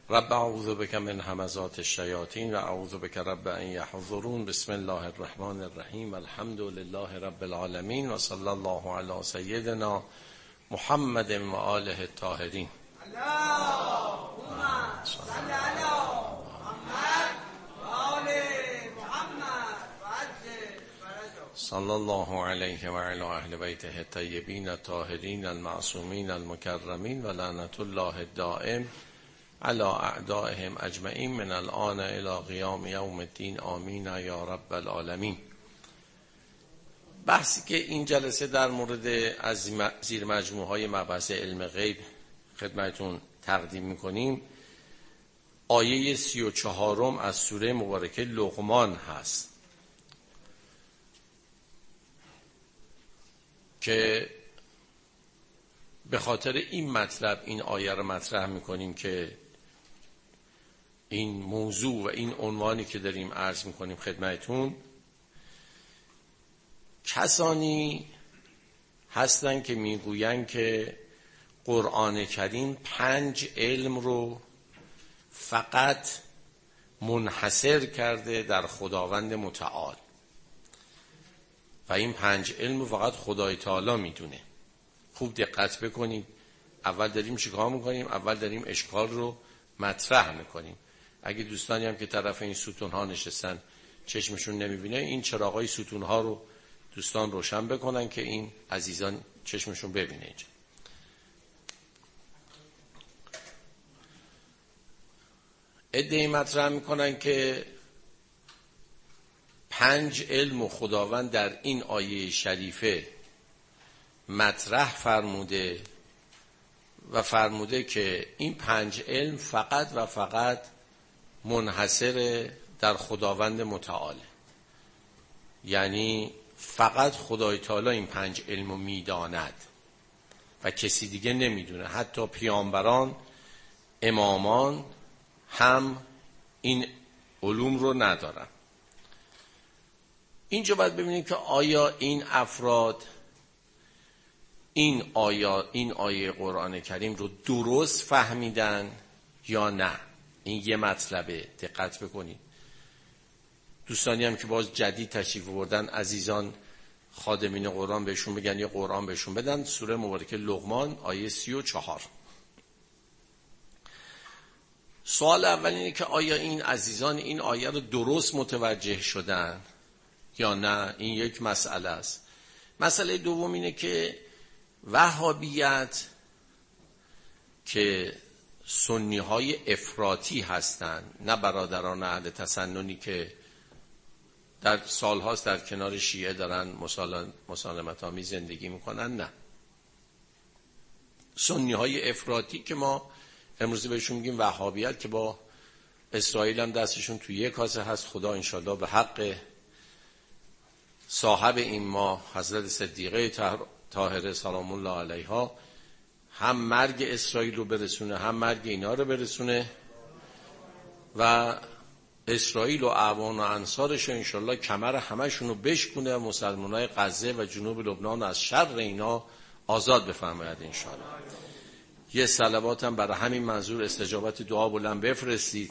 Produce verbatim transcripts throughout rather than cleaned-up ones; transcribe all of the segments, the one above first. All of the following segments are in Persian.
رب اعوذ بک من همزات الشیاطین و اعوذ بک رب ان یحضرون. بسم الله الرحمن الرحیم. الحمد لله رب العالمین و صلی الله علی سیدنا محمد و آله الطاهرین. اللهم صل علی محمد و آل محمد و عجل فرجهم. صلی الله علیه و علی اهل بیته الطیبین الطاهرین المعصومین المکرمین و لعنت الله الدائم علی اعدائهم اجمعین من الان الی قیام یوم الدین. آمین یا رب العالمین. بحثی که این جلسه در مورد از زیر مجموعه های مباحث علم غیب خدمتون تقدیم میکنیم آیه سی و چهارم از سوره مبارکه لقمان هست که به خاطر این مطلب این آیه رو مطرح میکنیم که این موضوع و این عنوانی که داریم عرض میکنیم خدمتون، کسانی هستن که میگوین که قرآن کریم پنج علم رو فقط منحصر کرده در خداوند متعال و این پنج علم رو فقط خدای تعالی میدونه. خوب دقت بکنید، اول داریم چیکار میکنیم؟ اول داریم اشکال رو مطرح میکنیم. اگه دوستانی هم که طرف این ستون ها نشستن چشمشون نمیبینه، این چراغای ستون ها رو دوستان روشن بکنن که این عزیزان چشمشون ببینه. اینجا ادعای مطرح میکنن که پنج علم و خداوند در این آیه شریفه مطرح فرموده و فرموده که این پنج علم فقط و فقط منحصر در خداوند متعاله، یعنی فقط خدای تعالی این پنج علم رو میداند و کسی دیگه نمیدونه. حتی پیامبران، امامان هم این علوم رو ندارن. اینجا باید ببینیم که آیا این افراد این آیا این آیه قرآن کریم رو درست فهمیدن یا نه. این یه مطلبه، دقت بکنید. دوستانی هم که باز جدید تشریف بردن، عزیزان خادمین قرآن بهشون بگن یه قرآن بهشون بدن. سوره مبارکه لقمان آیه سی و چهار. سوال اول اینه که آیا این عزیزان این آیه رو درست متوجه شدن یا نه. این یک مسئله است. مسئله دوم اینه که وهابیت که سنی های افراطی هستند، نه برادران اهل تسننی که در سالهاست در کنار شیعه دارن مسالمت آمیز زندگی میکنن، نه، سنی های افراطی که ما امروز بهشون میگیم وهابیت که با اسرائیل هم دستشون توی یک کاسه هست. خدا انشالله به حق صاحب این ماه حضرت صدیقه طاهره سلام الله علیها هم مرگ اسرائیل رو برسونه هم مرگ اینا رو برسونه و اسرائیل و اعوان و انصارش انشالله کمر همشون رو بشکونه و مسلمانای غزه و جنوب لبنان از شر اینا آزاد بفرماید انشالله. یه صلوات هم برای همین منظور استجابت دعا بلند بفرستید.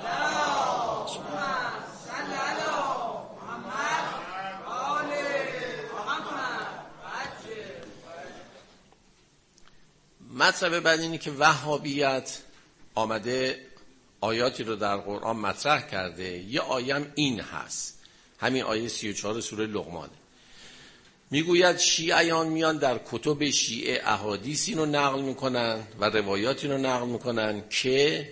مطلب بعد اینه که وهابیت آمده آیاتی رو در قرآن مطرح کرده. یه آیه این هست، همین آیه سی و چهار سوره لقمانه. میگوید شیعیان میان در کتب شیعه احادیثی رو نقل میکنن و روایاتی رو نقل میکنن که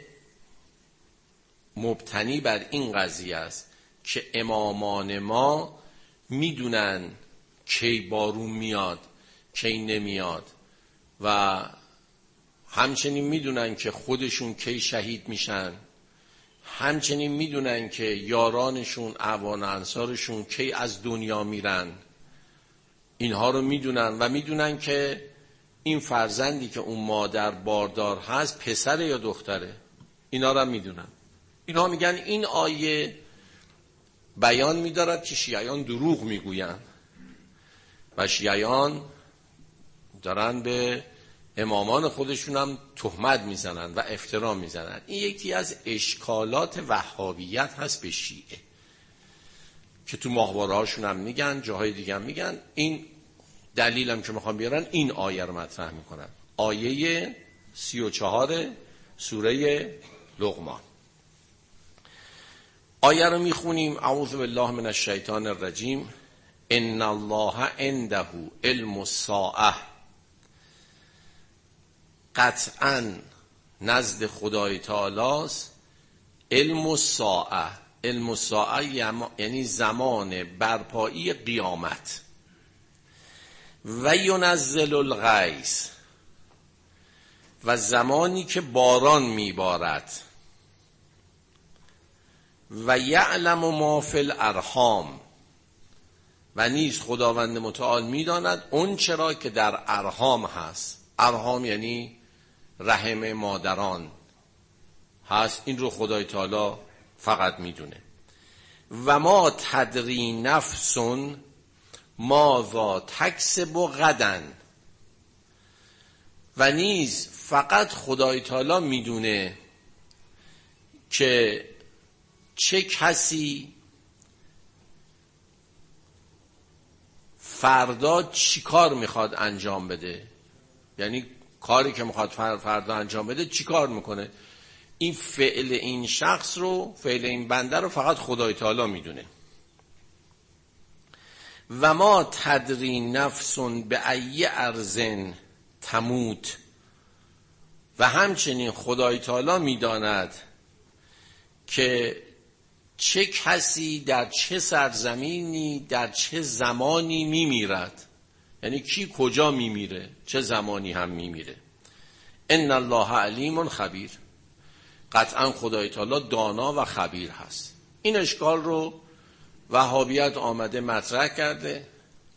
مبتنی بر این قضیه است که امامان ما میدونن کی بارون میاد کی نمیاد و همچنین میدونن که خودشون کی شهید میشن، همچنین میدونن که یارانشون اعوان انصارشون کی از دنیا میرن. اینها رو میدونن و میدونن که این فرزندی که اون مادر باردار هست پسر یا دختره. اینا رو میدونن. اینها میگن این آیه بیان میدارد که شیعیان دروغ میگوین و شیعیان دارن به امامان خودشون هم تهمت میزنن و افترا میزنن. این یکی از اشکالات وهابیت هست به شیعه که تو ماهواره هاشون هم میگن، جاهای دیگه هم میگن. این دلیلم که میخوام بیارن این آیه رو مطرح میکنن، آیه سی و چهار سوره لقمان. آیه رو میخونیم: اعوذ بالله من الشیطان الرجیم. ان الله عنده علم الساعه، قطعا نزد خدای تعالی است علم الساعه. علم الساعه یعنی زمان برپایی قیامت. و ینزل الغیث، و زمانی که باران میبارد. و یعلم ما فی الارحام، و نیز خداوند متعال میداند اون چرا که در ارحام هست. ارحام یعنی رحم مادران هست، این رو خدای تعالی فقط میدونه. و ما تدری نفس ماذا تکسب غدا، و نیز فقط خدای تعالی میدونه که چه کسی فردا چی کار میخواد انجام بده، یعنی کاری که میخواد فردا انجام بده چی کار میکنه. این فعل این شخص رو، فعل این بنده رو فقط خدای تعالی میدونه. و ما تدری نفس به ای ارض تموت، و همچنین خدای تعالی میداند که چه کسی در چه سرزمینی در چه زمانی میمیرد، یعنی کی کجا میمیره، چه زمانی هم میمیره. ان الله علیم خبیر، قطعا خدای تعالی دانا و خبیر هست. این اشکال رو وهابیت آمده مطرح کرده.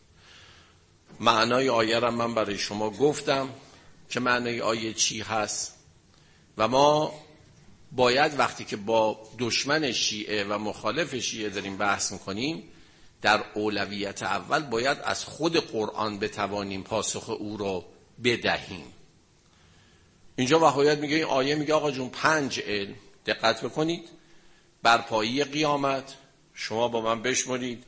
معنای آیه را من برای شما گفتم که معنای آیه چی هست، و ما باید وقتی که با دشمن شیعه و مخالف شیعه داریم بحث میکنیم، در اولویت اول باید از خود قرآن بتوانیم پاسخ او رو بدهیم. اینجا وهابیت میگه، این آیه میگه آقا جون پنج علم، دقت بکنید، برپایی قیامت، شما با من بشمرید،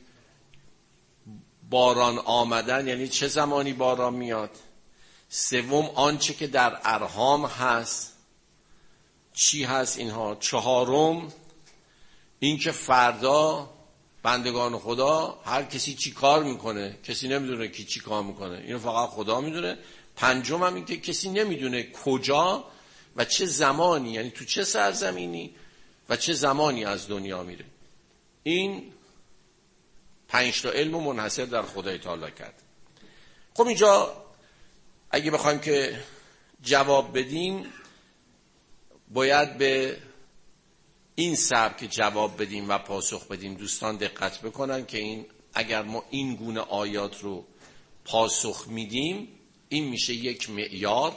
باران آمدن یعنی چه زمانی باران میاد، سوم آنچه که در ارحام هست چی هست اینها، چهارم این که فردا بندگان خدا هر کسی چی کار میکنه، کسی نمیدونه کی چی کار میکنه، اینو فقط خدا میدونه. پنجم هم این که کسی نمیدونه کجا و چه زمانی، یعنی تو چه سرزمینی و چه زمانی از دنیا میره. این پنج تا علم منحصر در خدای تعالی کرد. خب اینجا اگه بخوایم که جواب بدیم، باید به این سبک جواب بدیم و پاسخ بدیم. دوستان دقت بکنن که این اگر ما این گونه آیات رو پاسخ میدیم، این میشه یک معیار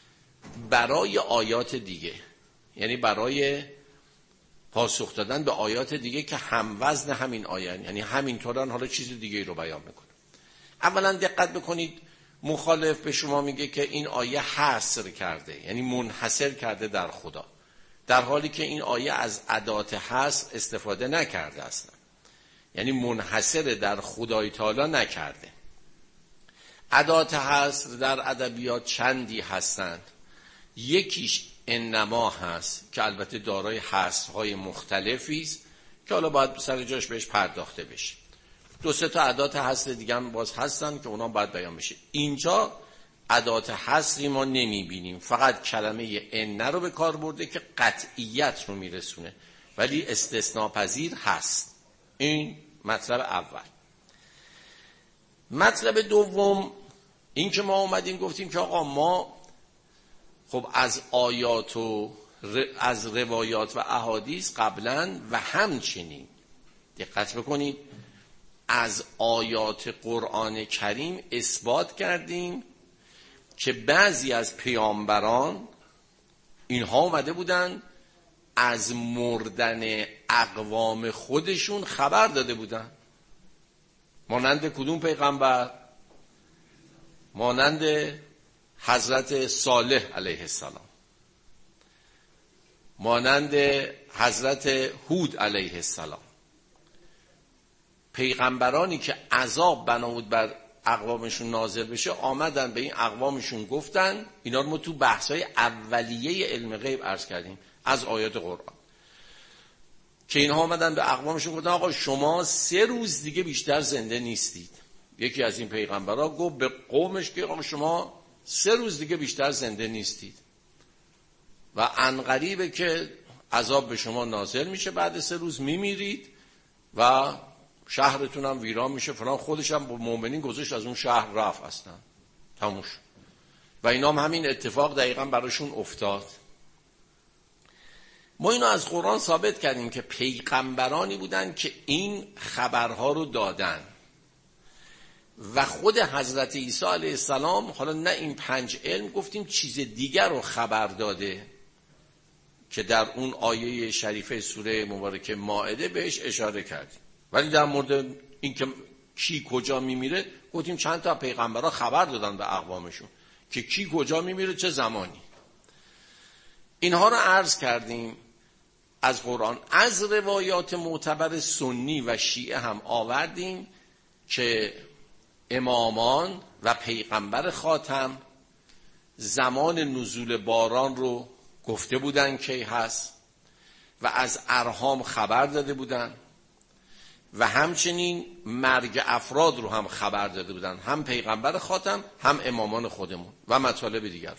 برای آیات دیگه، یعنی برای پاسخ دادن به آیات دیگه که هم وزن همین آیه، یعنی همینطورن حالا چیز دیگه رو بیان میکنه. اولا دقت بکنید، مخالف به شما میگه که این آیه حصر کرده، یعنی منحصر کرده در خدا، در حالی که این آیه از ادات حصر استفاده نکرده اصلا، یعنی منحصر در خدای تعالی نکرده. ادات حصر در ادبیات چندی هستند، یکیش انما هست که البته دارای حصرهای مختلفی است که حالا باید سر جاش بهش پرداخته بشه. دو سه تا ادات حصر دیگه هم باز هستن که اونا باید بیان بشه. اینجا ادات حصری ما نمیبینیم، فقط کلمه ان رو به کار برده که قطعیت رو میرسونه، ولی استثناء پذیر هست. این مطلب اول. مطلب دوم این که ما اومدیم گفتیم که آقا ما خب از آیات و از روایات و احادیث قبلا و همچنین دقت بکنید از آیات قرآن کریم اثبات کردیم که بعضی از پیامبران اینها اومده بودن از مردن اقوام خودشون خبر داده بودن. مانند کدوم پیغمبر؟ مانند حضرت صالح علیه السلام، مانند حضرت هود علیه السلام، پیغمبرانی که عذاب بنا بود بر اقوامشون نازل بشه، آمدن به این اقوامشون گفتن، اینا رو ما تو بحث‌های اولیه علم غیب عرض کردیم از آیات قرآن، که اینها آمدن به اقوامشون گفتن آقا شما سه روز دیگه بیشتر زنده نیستید. یکی از این پیغمبرها گفت به قومش که آقا شما سه روز دیگه بیشتر زنده نیستید و عنقریبه که عذاب به شما نازل میشه، بعد سه روز میمیرید و شهرتون هم ویران میشه فلان. خودش هم با مؤمنین گذاشت از اون شهر رفت اصلا تموش. و اینا هم همین اتفاق دقیقا براشون افتاد. ما اینو از قرآن ثابت کردیم که پیغمبرانی بودن که این خبرها رو دادن و خود حضرت عیسی علیه السلام، حالا نه این پنج علم، گفتیم چیز دیگر رو خبر داده که در اون آیه شریفه سوره مبارکه مائده بهش اشاره کردیم. ولی در مورد این که کی کجا میمیره گفتیم چند تا پیغمبرها خبر دادن به اقوامشون که کی کجا میمیره چه زمانی. اینها رو عرض کردیم از قرآن. از روایات معتبر سنی و شیعه هم آوردیم که امامان و پیغمبر خاتم زمان نزول باران رو گفته بودن کی هست و از ارحام خبر داده بودن و همچنین مرگ افراد رو هم خبر داده بودن، هم پیغمبر خاتم هم امامان خودمون و مطالب دیگر.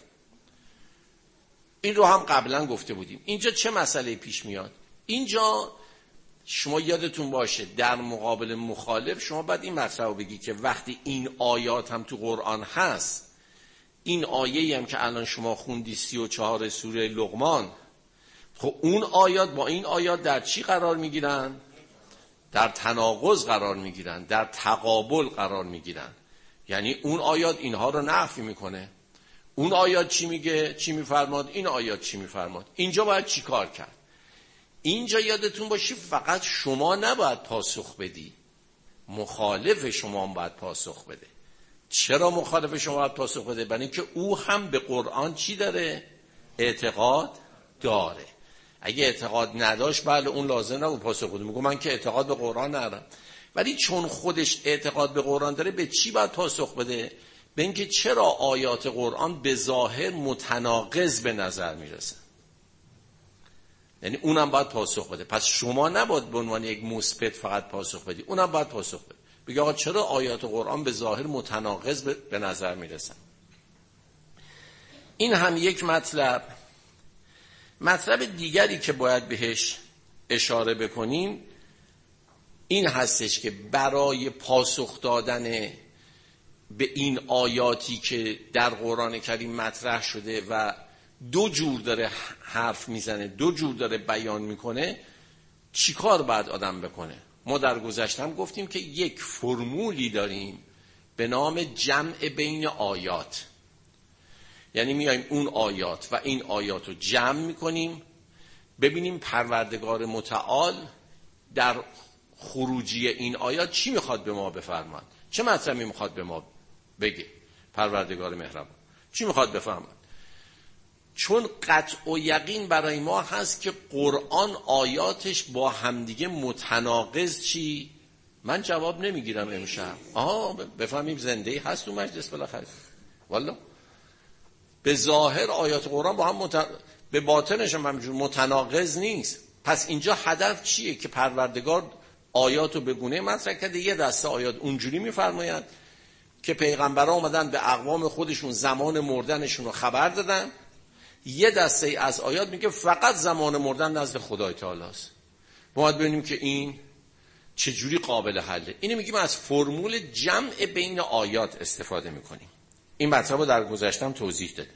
این رو هم قبلا گفته بودیم. اینجا چه مسئله پیش میاد؟ اینجا شما یادتون باشه در مقابل مخالف شما باید این مطلب رو بگی که وقتی این آیات هم تو قرآن هست، این آیه‌ای هم که الان شما خوندی سی و چهار سوره لقمان، خب اون آیات با این آیات در چی قرار میگیرن؟ در تناقض قرار میگیرن، در تقابل قرار میگیرن. یعنی اون آیات اینها رو نفی میکنه، اون آیات چی میگه چی میفرماد، این آیات چی میفرماد. اینجا باید چی کار کرد؟ اینجا یادتون باشه فقط شما نباید پاسخ بدی، مخالف شما هم باید پاسخ بده. چرا مخالف شما باید پاسخ بده؟ برای اینکه او هم به قرآن چی داره؟ اعتقاد داره. اگه اعتقاد نداشت بله اون لازم نبود پاسخ بده، میگه من که اعتقاد به قرآن ندارم. ولی چون خودش اعتقاد به قرآن داره به چی باید پاسخ بده؟ به اینکه چرا آیات قرآن به ظاهر متناقض به نظر میرسه. یعنی اونم باید پاسخ بده. پس شما نباید به عنوان یک مثبت فقط پاسخ بدی، اونم باید پاسخ بده. بگه آقا چرا آیات قرآن به ظاهر متناقض به نظر میرسن. این هم یک مطلب. مطلب دیگری که باید بهش اشاره بکنیم این هستش که برای پاسخ دادن به این آیاتی که در قرآن کریم مطرح شده و دو جور داره حرف میزنه، دو جور داره بیان میکنه، چی کار باید آدم بکنه؟ ما در گذشته هم گفتیم که یک فرمولی داریم به نام جمع بین آیات. یعنی میایم اون آیات و این آیات رو جمع میکنیم ببینیم پروردگار متعال در خروجی این آیات چی میخواد به ما بفرماد، چه مطلبی میخواد به ما بگه پروردگار مهربان، چی میخواد بفرماد. چون قطع و یقین برای ما هست که قرآن آیاتش با همدیگه متناقض چی؟ من جواب نمیگیرم امشب. آها بفهمیم زنده هست تو مجلس بالاخره. والله به ظاهر آیات قرآن با هم مت... به باطنش هم همجور متناقض نیست. پس اینجا هدف چیه؟ که پروردگار آیاتو به گونه مطرح کرده. یه دسته آیات اونجوری میفرماید که پیغمبران اومدن به اقوام خودشون زمان مردنشون رو خبر دادن. یه دسته از آیات میگه فقط زمان مردن نزد خدای تعالی است. ما باید ببینیم که این چجوری قابل حله. اینو میگیم از فرمول جمع بین آیات استفاده میکنیم. این مطلب رو در گذشتم توضیح دادیم.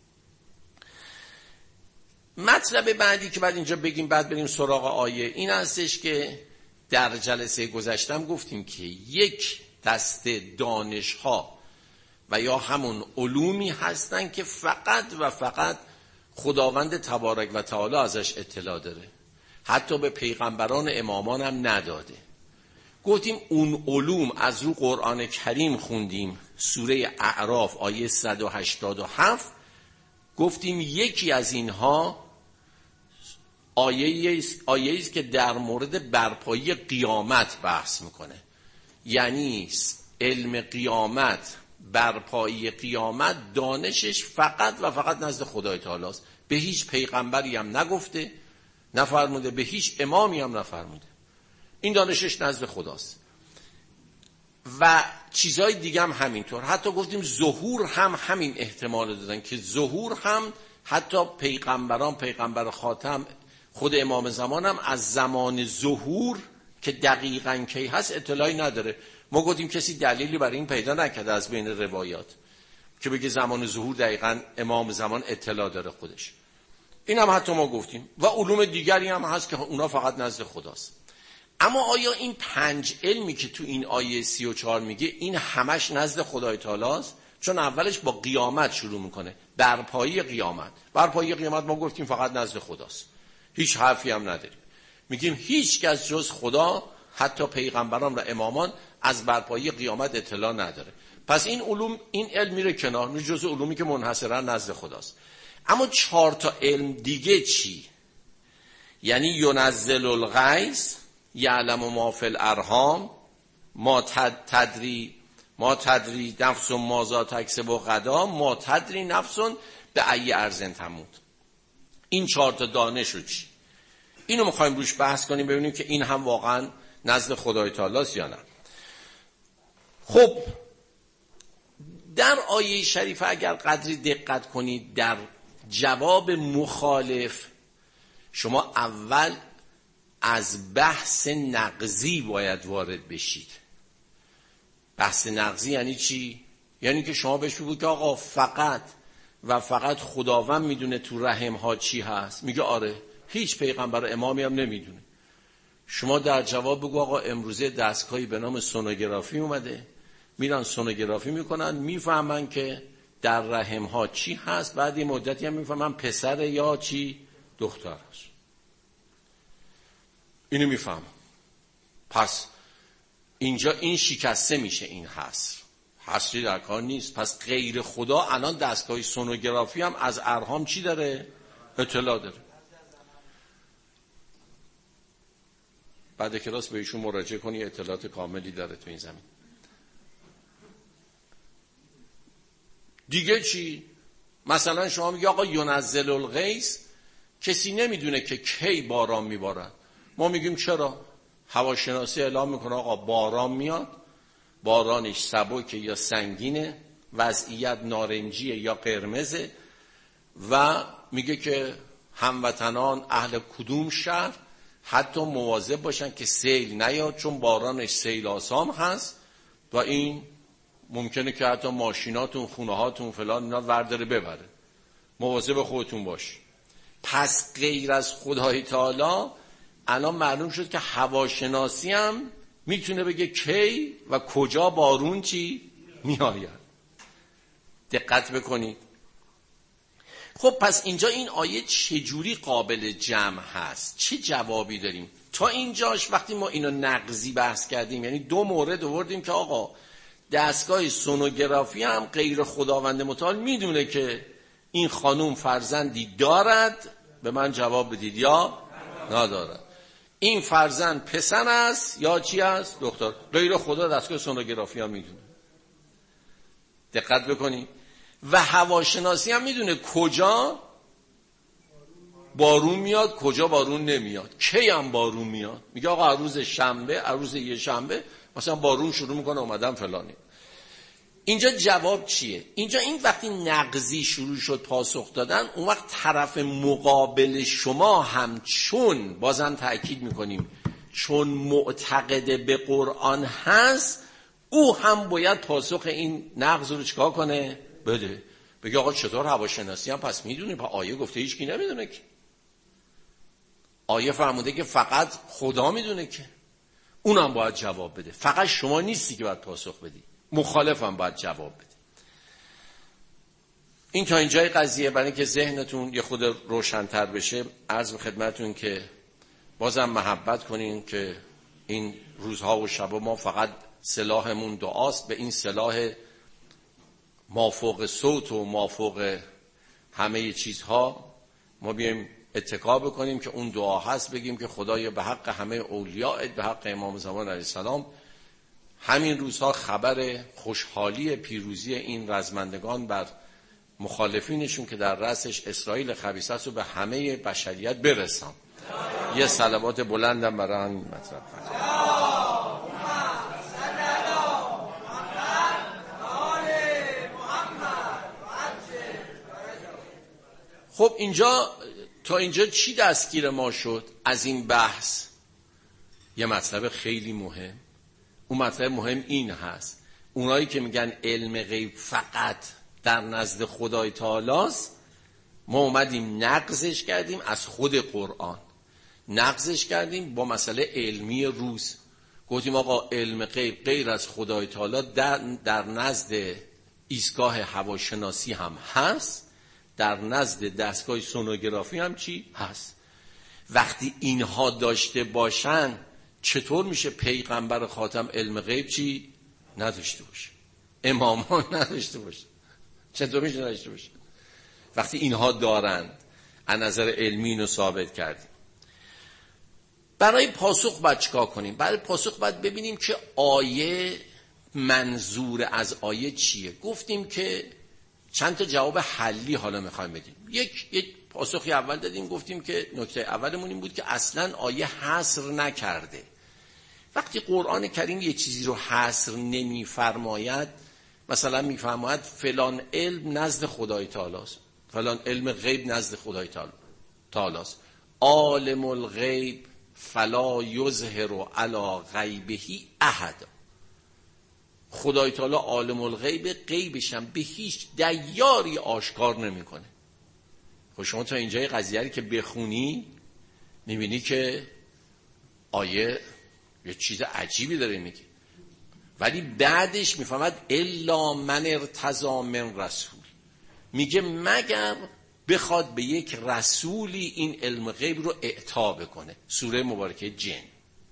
مطلب بعدی که بعد اینجا بگیم بعد بریم سراغ آیه این هستش که در جلسه گذشتم گفتیم که یک دسته دانش‌ها و یا همون علومی هستن که فقط و فقط خداوند تبارک و تعالی ازش اطلاع داره، حتی به پیغمبران امامان هم نداده. گفتیم اون علوم از رو قرآن کریم خوندیم، سوره اعراف آیه صد و هشتاد و هفت گفتیم یکی از اینها آیه آیه است که در مورد برپایی قیامت بحث میکنه. یعنی علم قیامت، برپایی قیامت، دانشش فقط و فقط نزد خدای تعالی است. به هیچ پیغمبری هم نگفته، نفرموده، به هیچ امامی هم نفرموده. این دانشش نزد خداست. و چیزهای دیگه هم همینطور. حتی گفتیم ظهور هم همین احتمال دادن که ظهور هم حتی پیغمبران، پیغمبر خاتم، خود امام زمان هم از زمان ظهور که دقیقاً کی هست اطلاعی نداره. ما گفتیم کسی دلیلی برای این پیدا نکرده از بین روایات که بگه زمان ظهور دقیقاً امام زمان اطلاع داره خودش. این هم حتی ما گفتیم. و علوم دیگری هم هست که اونا فقط نزد خداست. اما آیا این پنج علمی که تو این آیه سی و چهار میگه این همش نزد خدای تعالی است؟ چون اولش با قیامت شروع میکنه، برپایی قیامت. برپایی قیامت ما گفتیم فقط نزد خداست، هیچ حرفی هم نداریم. میگیم هیچ کس جز خدا، حتی پیغمبران و امامان، از برپایی قیامت اطلاع نداره. پس این علوم، این علم میره کنار، میره جز علومی که منحصرا نزد خداست. اما چهار تا علم دیگه چی؟ یعنی ینزل الغیث، یعلم ما فی الارحام، ما تدری ما تدری نفس ماذا تکسب غدا، ما تدری نفس به ای ارض تموت. این چهار تا دانش رو چی؟ اینو میخوایم روش بحث کنیم ببینیم که این هم واقعا نزد خدای تعالی است یا نه. خب در آیه شریفه اگر قدری دقت کنید، در جواب مخالف شما اول از بحث نقضی باید وارد بشید. بحث نقضی یعنی چی؟ یعنی که شما بهش بگید که آقا فقط و فقط خداوند میدونه تو رحم ها چی هست. میگه آره، هیچ پیغمبر و امامی هم نمیدونه. شما در جواب بگو آقا امروزه دستگاهی به نام سونوگرافی اومده، میرن سونوگرافی میکنن، میفهمن که در رحم ها چی هست، بعد یه مدتی هم میفهمن پسر یا چی دختر هست. اینو میفهم. پس اینجا این شکسته میشه، این حصر حصری در کار نیست. پس غیر خدا الان دستگاه سونوگرافی هم از ارحام چی داره؟ اطلاع داره. بعد کلاس به ایشون مراجعه کنی، اطلاعات کاملی داره تو این زمین. دیگه چی؟ مثلا شما میگی آقا ینزل الغیث، کسی نمیدونه که کی باران میبارد. ما میگیم چرا؟ هواشناسی اعلام میکنه آقا باران میاد، بارانش سبکه یا سنگینه، وضعیت نارنجیه یا قرمزه، و میگه که هموطنان اهل کدوم شهر حتی مواظب باشن که سیل نیاد، چون بارانش سیل آسام هست و این ممکنه که حتی ماشیناتون، خونه هاتون فلان اینا ورداره ببره. مواظب خودتون باش. پس غیر از خدای تعالی الان معلوم شد که هواشناسی هم میتونه بگه کی و کجا بارون چی میآید. دقت بکنید. خب پس اینجا این آیه چجوری قابل جمع هست؟ چه جوابی داریم؟ تا اینجاش وقتی ما اینو نقضی بحث کردیم، یعنی دو مورد آوردیم که آقا دستگاه سونوگرافی هم غیر خداوند متعال میدونه که این خانوم فرزندی دارد، به من جواب بدید، یا ندارد. این فرزند پسر است یا چی است؟ دختر. غیر خدا دستگاه سونوگرافی هم میدونه. دقت بکنید. و هواشناسی هم میدونه کجا بارون میاد، کجا بارون نمیاد، کی هم بارون میاد. میگه آقا روز شنبه، روز یه شنبه مثلا بارون شروع میکنه اومدن فلانی. اینجا جواب چیه؟ اینجا این وقتی نقضی شروع شد پاسخ دادن، اون وقت طرف مقابل شما هم چون بازم تأکید میکنیم چون معتقد به قرآن هست، او هم باید پاسخ این نقض رو چکار کنه؟ بده. بگه آقا چطور هواشناسی هم پس میدونه؟ پس آیه گفته هیچ کی نمیدونه که. آیه فرموده که فقط خدا میدونه که. اونم باید جواب بده. فقط شما نیستی که باید پاسخ بدی. مخالف هم باید جواب بده. این تا اینجای قضیه. برای اینکه ذهنتون یه خود روشن‌تر بشه عرض به خدمتتون که بازم محبت کنین که این روزها و شبا ما فقط سلاحمون دعاست. به این سلاح مافوق صوت و مافوق همه چیزها ما بیایم اتکا بکنیم که اون دعا هست، بگیم که خدایا به حق همه اولیاءت، به حق امام زمان علیه السلام، همین روزها خبر خوشحالی پیروزی این رزمندگان بر مخالفینشون که در رأسش اسرائیل خبیث است و به همه بشریت برسان. یه صلوات بلندم برای همین مطلب کنیم. خب اینجا تا اینجا چی دستگیر ما شد از این بحث؟ یه مطلب خیلی مهم. اون مطلب مهم این هست، اونایی که میگن علم غیب فقط در نزد خدای تعالی است، ما اومدیم نقضش کردیم از خود قرآن، نقضش کردیم با مسئله علمی روز. گفتیم آقا علم غیب غیر از خدای تعالی در, در نزد ایستگاه هواشناسی هم هست، در نزد دستگاه سونوگرافی هم چی هست. وقتی اینها داشته باشن چطور میشه پیغمبر خاتم علم غیب چی نداشته باشه، امامان نداشته باشه؟ چطور میشه نداشته باشه وقتی اینها دارند؟ از نظر علمی اینو ثابت کردیم. برای پاسخ باید چیکار کنیم؟ برای پاسخ باید ببینیم که آیه، منظور از آیه چیه. گفتیم که چند تا جواب حلی حالا میخوایم بدیم. یک یک پاسخی اول دادیم، گفتیم که نکته اولمون این بود که اصلا آیه حصر نکرده. وقتی قرآن کریم یه چیزی رو حصر نمیفرماید، مثلا میفرماید فلان علم نزد خدای تعالی است، فلان علم غیب نزد خدای تعالی است، عالم الغیب فلا یظهر علی غیبه احد. خدای تعالی عالم الغیب، غیبش هم به هیچ دیاری آشکار نمیکنه. خب شما تا اینجای قضیه که بخونی میبینی که آیه یه چیز عجیبی داره میگه، ولی بعدش میفهمد الا من ارتضی من رسول، میگه مگر بخواد به یک رسولی این علم غیب رو اعطا بکنه. سوره مبارکه جن.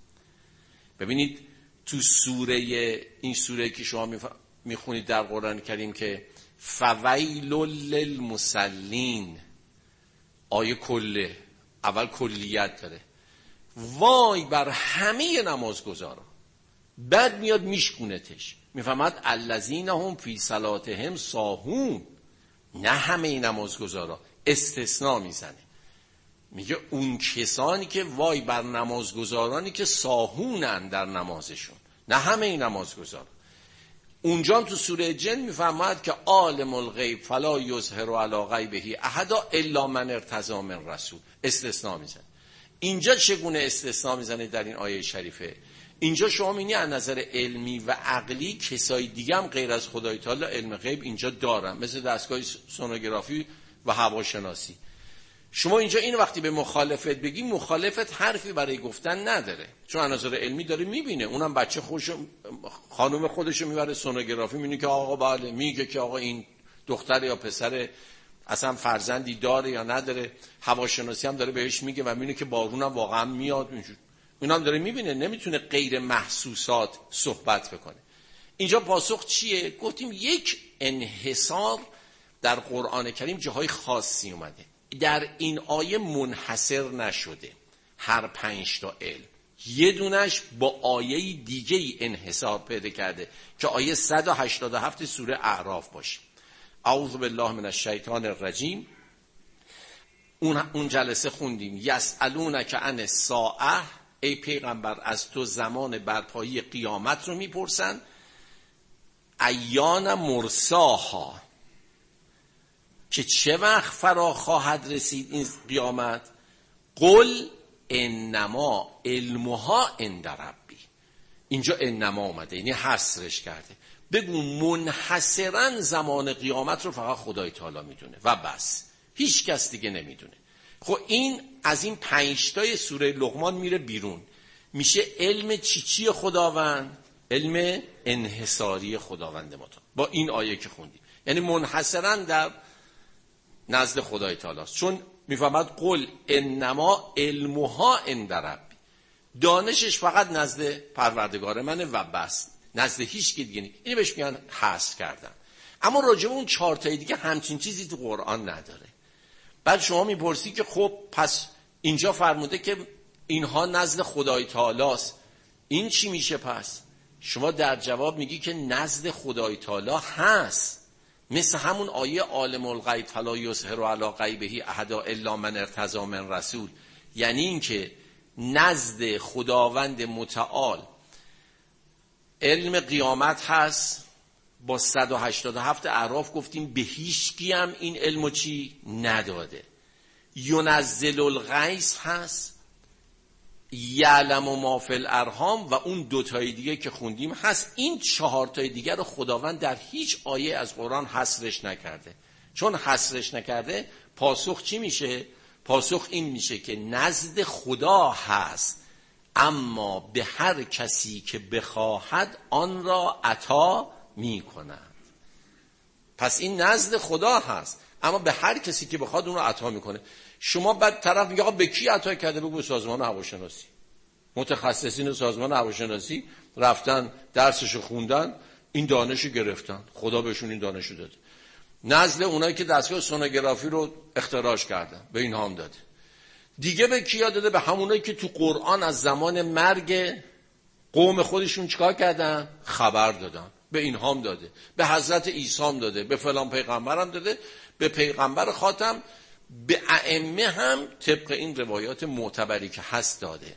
ببینید تو سوره، این سوره که شما میخونید در قرآن کریم که فویل للمصلین، آیه کله، اول کلیت داره، وای بر همه نمازگزاران، بعد میاد میشکونتش، میفهمد الذین هم فی صلاتهم ساهون، نه همه نمازگزاران، استثناء میزنه، میگه اون کسانی که وای بر نمازگزارانی که ساهونن در نمازشون، نه همه این نمازگزاران. اونجا تو سوره جن میفرماید که عالم الغیب فلا یظهر علی غیبه احد الا من ارتضی من رسول، استثناء میزنه. اینجا چگونه استثناء میزنه در این آیه شریفه؟ اینجا شما می‌بینی از نظر علمی و عقلی کسای دیگه هم غیر از خدای تعالی علم غیب اینجا دارن، مثل دستگاه سونوگرافی و هواشناسی. شما اینجا این وقتی به مخالفت بگی، مخالفت حرفی برای گفتن نداره، چون از نظر علمی داره میبینه. اونم بچه خودش، خانم خودشو میبره سونوگرافی، میبینه که آقا بله، میگه که آقا این دختر یا پسر اصلا فرزندی داره یا نداره. هواشناسی هم داره بهش میگه و میبینه که بارون هم واقعا میاد. اون هم داره میبینه، نمیتونه غیر محسوسات صحبت بکنه. اینجا پاسخ چیه؟ گفتیم یک انحصار در قرآن کریم جاهای خاصی اومده، در این آیه منحصر نشده. هر پنج تا علم یه دونش با آیه دیگه ای انحصار پیدا کرده که آیه صد و هشتاد و هفت سوره اعراف باشه. اعوذ بالله من الشیطان الرجیم. اون اون جلسه خوندیم یسالونک عن الساعه، ای پیغمبر از تو زمان برپایی قیامت رو میپرسن، ایان مرساها، که چه وقت فرا خواهد رسید این قیامت. قل انما علمها عند ربی. اینجا انما اومده، یعنی حصرش کرده. بگو منحصرا زمان قیامت رو فقط خدای تعالی میدونه و بس، هیچ کس دیگه نمیدونه. خب این از این پنج تای سوره لقمان میره بیرون، میشه علم چی چی خداوند؟ علم انحصاری خداوند متعال با این آیه که خوندیم، یعنی منحصرا در نزد خدای تعالی است. چون میفهمد قل انما علمها عند ربی، دانشش فقط نزد پروردگار منه و بس، نزد هیچ کی دیگه نیست. اینو بهش میگن حصر کردن. اما راجع به اون چهار تای دیگه همچین چیزی تو قرآن نداره. بعد شما میپرسی که خب پس اینجا فرموده که اینها نزد خدای تعالی است، این چی میشه؟ پس شما در جواب میگی که نزد خدای تعالی هست، مثل همون آیه عالم الغیب فلا یظهر علی غیبه احدا الا من ارتضی من رسول. یعنی این که نزد خداوند متعال علم قیامت هست. با صد و هشتاد و هفت اعراف گفتیم به هیچ کی هم این علمو چی نداده. ینزل الغیث هست، یعلم ما فی الارحام، و اون دو تای دیگه که خوندیم هست. این چهار تای دیگه رو خداوند در هیچ آیه از قرآن حصرش نکرده. چون حصرش نکرده پاسخ چی میشه؟ پاسخ این میشه که نزد خدا هست، اما به هر کسی که بخواهد آن را عطا میکند. پس این نزد خدا هست، اما به هر کسی که بخواد اون رو عطا میکنه. شما بعد طرف میگه آقا به کی عطا کرده؟ بگو سازمان هواشناسی. متخصصین سازمان هواشناسی رفتن درسشو خوندن، این دانشو گرفتن، خدا بهشون این دانشو داده. نزد اونایی که دستگاه سونوگرافی رو اختراعش کردن به این هم داده. دیگه به کیا داده؟ به همونایی که تو قرآن از زمان مرگ قوم خودشون چیکار کردن؟ خبر دادن. به این هم داده. به حضرت عیسی هم داده، به فلان پیغمبر هم داده، به پیغمبر خاتم، به ائمه هم طبق این روایات معتبری که هست داده.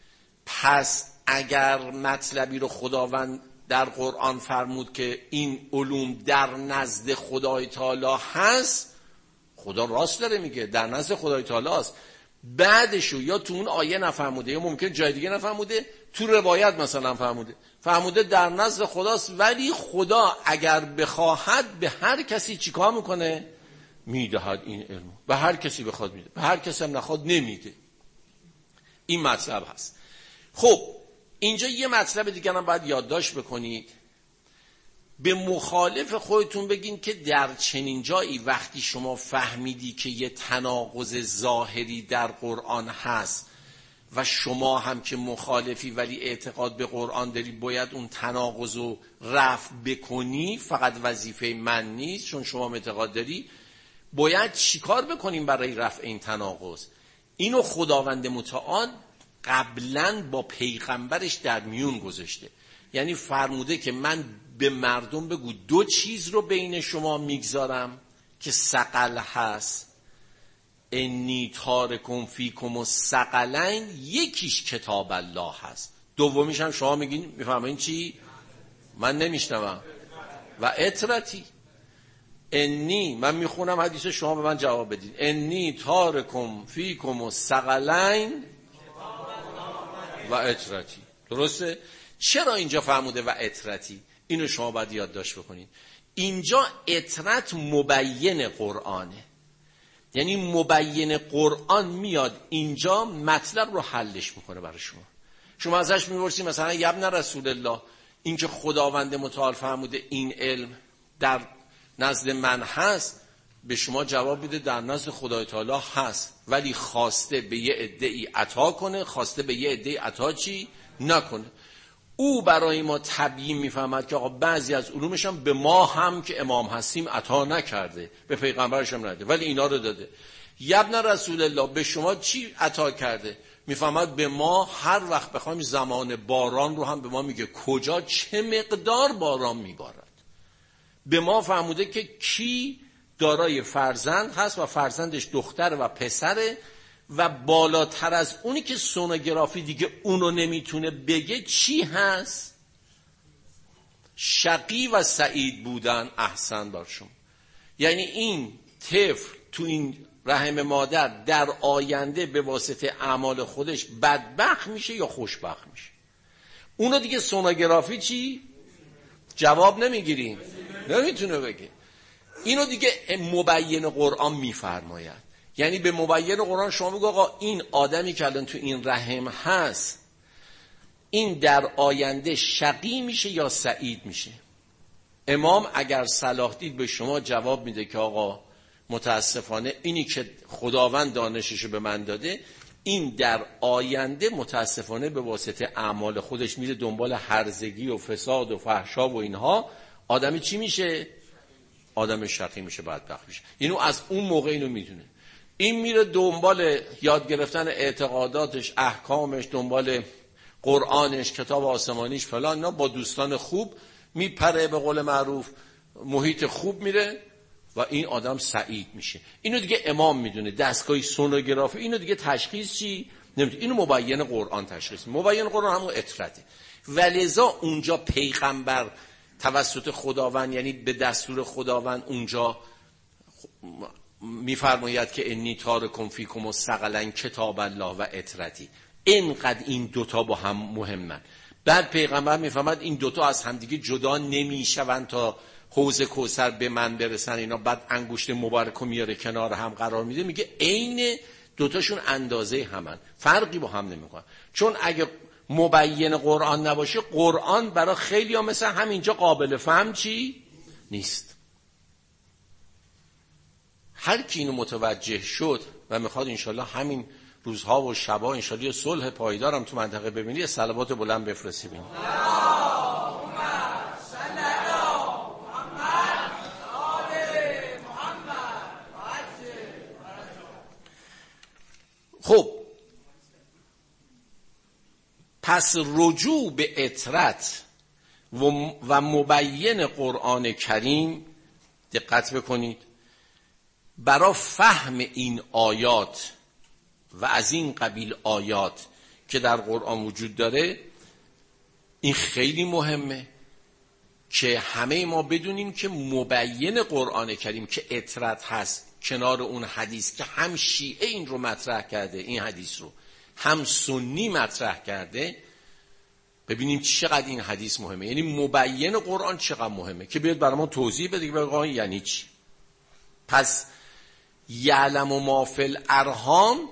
پس اگر مطلبی رو خداوند در قرآن فرمود که این علوم در نزد خدای تعالی هست، خدا راست داره میگه، در نزد خدای تعالی هست. بعدشو یا تو اون آیه نفهموده، یا ممکن جای دیگه نفهموده، تو روایت مثلا فهموده فهموده در نزد خداست، ولی خدا اگر بخواهد به هر کسی چیکار میکنه؟ میدهد این علمو. به هر کسی بخواد میده، به هر کسی هم نخواد نمیده. این مطلب هست. خب اینجا یه مطلب دیگه هم باید یادداشت بکنید. به مخالف خودتون بگین که در چنین جایی وقتی شما فهمیدی که یه تناقض ظاهری در قرآن هست و شما هم که مخالفی ولی اعتقاد به قرآن داری، باید اون تناقض رو رفع بکنی. فقط وظیفه من نیست، چون شما اعتقاد داری. باید چیکار بکنیم برای رفع این تناقض؟ اینو خداوند متعال قبلا با پیغمبرش در میون گذاشته. یعنی فرموده که من به مردم بگو دو چیز رو بین شما میگذارم که ثقل هست، انی تارکم فیکم الثقلین، یکیش کتاب الله هست، دومیش هم شما میگین میفهمین چی؟ من نمیشنوم. و اطرتی، انی، من میخونم حدیث، شما به من جواب بدین. انی تارکم فیکم الثقلین و اطرتی. درسته؟ چرا اینجا فرموده و اطرتی؟ اینو شما باید یادداشت بکنید. اینجا اطرت مبین قرآنه، یعنی مبین قرآن میاد اینجا مطلب رو حلش میکنه برای شما. شما ازش میپرسید مثلا یبن رسول الله، این که خداوند متعال فرموده این علم در نزد من هست، به شما جواب میده در نزد خدای تعالی هست، ولی خواسته به یه عده‌ای عطا کنه، خواسته به یه عده‌ای عطا چی نکنه. او برای ما تبیین میفهمد که آقا بعضی از علومش هم به ما هم که امام هستیم عطا نکرده، به پیغمبرش هم نده، ولی اینا رو داده. یبن رسول الله، به شما چی عطا کرده؟ میفهمد به ما هر وقت بخوایم زمان باران رو هم به ما میگه کجا چه مقدار باران میبارد. به ما فهموده که کی دارای فرزند هست و فرزندش دختر و پسره، و بالاتر از اونی که سونوگرافی دیگه اونو نمیتونه بگه چی هست؟ شقی و سعید بودن. احسن بر شما. یعنی این طفل تو این رحم مادر در آینده به واسطه اعمال خودش بدبخت میشه یا خوشبخت میشه. اونو دیگه سونوگرافی چی؟ جواب نمیگیریم، نمیتونه بگه. اینو دیگه مبین قرآن میفرماید. یعنی به مبین قرآن شما بگو آقا این آدمی که الان تو این رحم هست، این در آینده شقی میشه یا سعید میشه. امام اگر صلاح دید به شما جواب میده که آقا متاسفانه اینی که خداوند دانششو به من داده، این در آینده متاسفانه به واسطه اعمال خودش میره دنبال هرزگی و فساد و فحشا و اینها، آدمی چی میشه؟ آدم شقی میشه، بدبخت میشه. اینو از اون موقع اینو میدونه. این میره دنبال یاد گرفتن اعتقاداتش، احکامش، دنبال قرآنش، کتاب آسمانیش فلان، اینا با دوستان خوب میپره، به قول معروف محیط خوب میره و این آدم سعید میشه. اینو دیگه امام میدونه، دستگاه سونوگرافی. اینو دیگه تشخیص چی نمیدونه، اینو مبین قرآن تشخیص. مبین قرآن همون اطرته. ولذا اونجا پیغمبر توسط خداوند، یعنی به دستور خداوند، اونجا میفرماید که انی تارکم فیکم الثقلین کتاب الله و اطرتی. اینقدر این دوتا با هم مهمن. بعد پیغمبر میفهمد این دوتا از همدیگه جدا نمیشون تا حوض کوثر به من برسن اینا. بعد انگشت مبارکو میاره کنار هم قرار میده، میگه عین دوتاشون اندازه همن، فرقی با هم نمیکنن. چون اگه مبین قرآن نباشه، قرآن برای خیلی ها مثل همینجا قابل فهم چی نیست. هر کی اینو متوجه شد و میخواد انشالله همین روزها و شبا انشالله یه صلح پایدارم تو منطقه ببینی، صلوات بلند بفرستی ببین. خب پس رجوع به اطرت و مبین قرآن کریم، دقت بکنید، برای فهم این آیات و از این قبیل آیات که در قرآن وجود داره، این خیلی مهمه که همه ما بدونیم که مبین قرآن کریم که اطرت هست کنار اون حدیث که هم شیعه این رو مطرح کرده، این حدیث رو هم سنی مطرح کرده، ببینیم چقدر این حدیث مهمه. یعنی مبین قرآن چقدر مهمه که بیاد برای ما توضیح بده که قرآن یعنی چی. پس یعلم و ما فی الارحام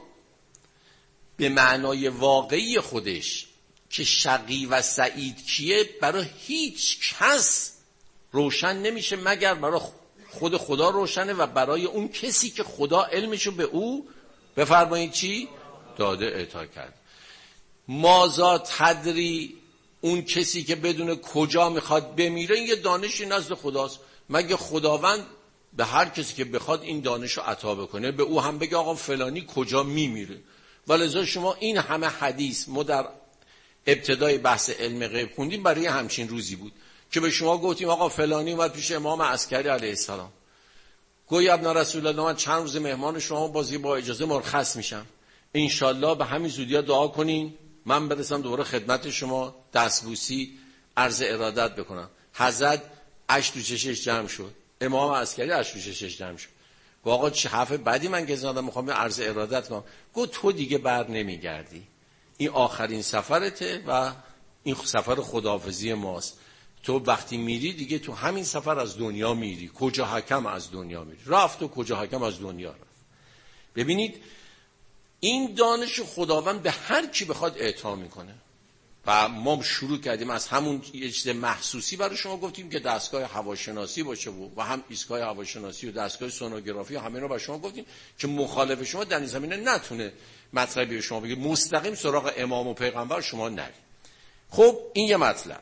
به معنای واقعی خودش که شقی و سعید کیه برای هیچ کس روشن نمیشه مگر برای خود خدا روشنه و برای اون کسی که خدا علمشو به او بفرمایید چی داده، اعطا کرد. مازا تدری، اون کسی که بدون کجا میخواد بمیره، این یه دانشی نزد خداست. مگه خداوند به هر کسی که بخواد این دانشو عطا بکنه به او هم بگه آقا فلانی کجا میمیره. ولذا شما این همه حدیث ما در ابتدای بحث علم غیب خوندیم برای همچین روزی بود که به شما گفتیم آقا فلانی اومد پیش امام عسکری علیه السلام، گویا ابن رسول الله من چند روز مهمان شما بازی با اجازه مرخص میشم، انشالله به همین زودیا دعا کنین من برسم دوباره خدمت شما، دستبوسی عرض ارادت بکنم. حضرت اش تو چشش جمع شد، امام عسکری اش تو چشش جمع شد. گفت آقا چه حرف بدی من که زدم، میخوام عرض ارادت کنم. گفت تو دیگه بر نمیگردی، این آخرین سفرته و این سفر خداحافظی ماست. تو وقتی میری دیگه تو همین سفر از دنیا میری، کجا حکم از دنیا میری. رفت و کجا حکم از دنیا رفت. ببینید این دانش خداوند به هر کی بخواد اعطا میکنه و ما شروع کردیم از همون یه چیز محسوسی برای شما گفتیم که دستگاه هواشناسی باشه و, و هم ایستگاه هواشناسی و دستگاه سونوگرافی و همه رو برای شما گفتیم که مخالف شما در این زمینه نتونه مطلبی به شما بگه، مستقیم سراغ امام و پیغمبر شما نرید. خب این یه مطلب.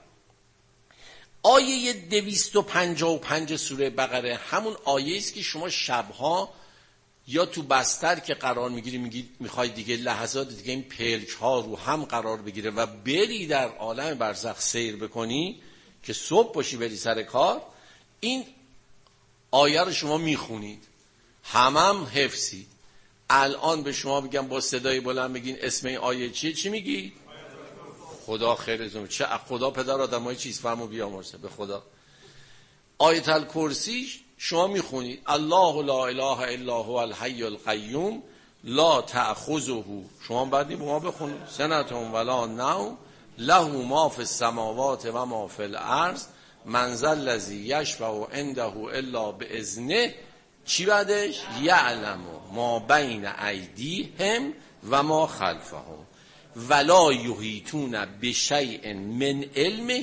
آیه دویست و پنجاه و پنج سوره بقره همون آیه است که شما شبها یا تو بستر که قرار میگیری میگی میخوای دیگه لحظات دیگه این پلک ها رو هم قرار بگیره و بری در عالم برزخ سیر بکنی که صبح باشی بری سر کار، این آیه رو شما میخونید، هم هم حفظی. الان به شما بگم با صدای بلند بگین اسم این آیه چیه، چی میگی؟ خدا خیرتون چه خدا پدر آدمای چیز فهمو بیامرزه به خدا. آیت الکرسی شما میخونید الله لا اله الا هو الحی القیوم لا تأخذه، شما بعدی با ما بخونید سنتون ولا نوم له ما فی السماوات و ما فی الارض من ذا الذی یشفع عنده الا باذنه. چی بعدش؟ یعلم ما بین ایدیهم و ما خلفهم ولا یحیطون بشیء من علمه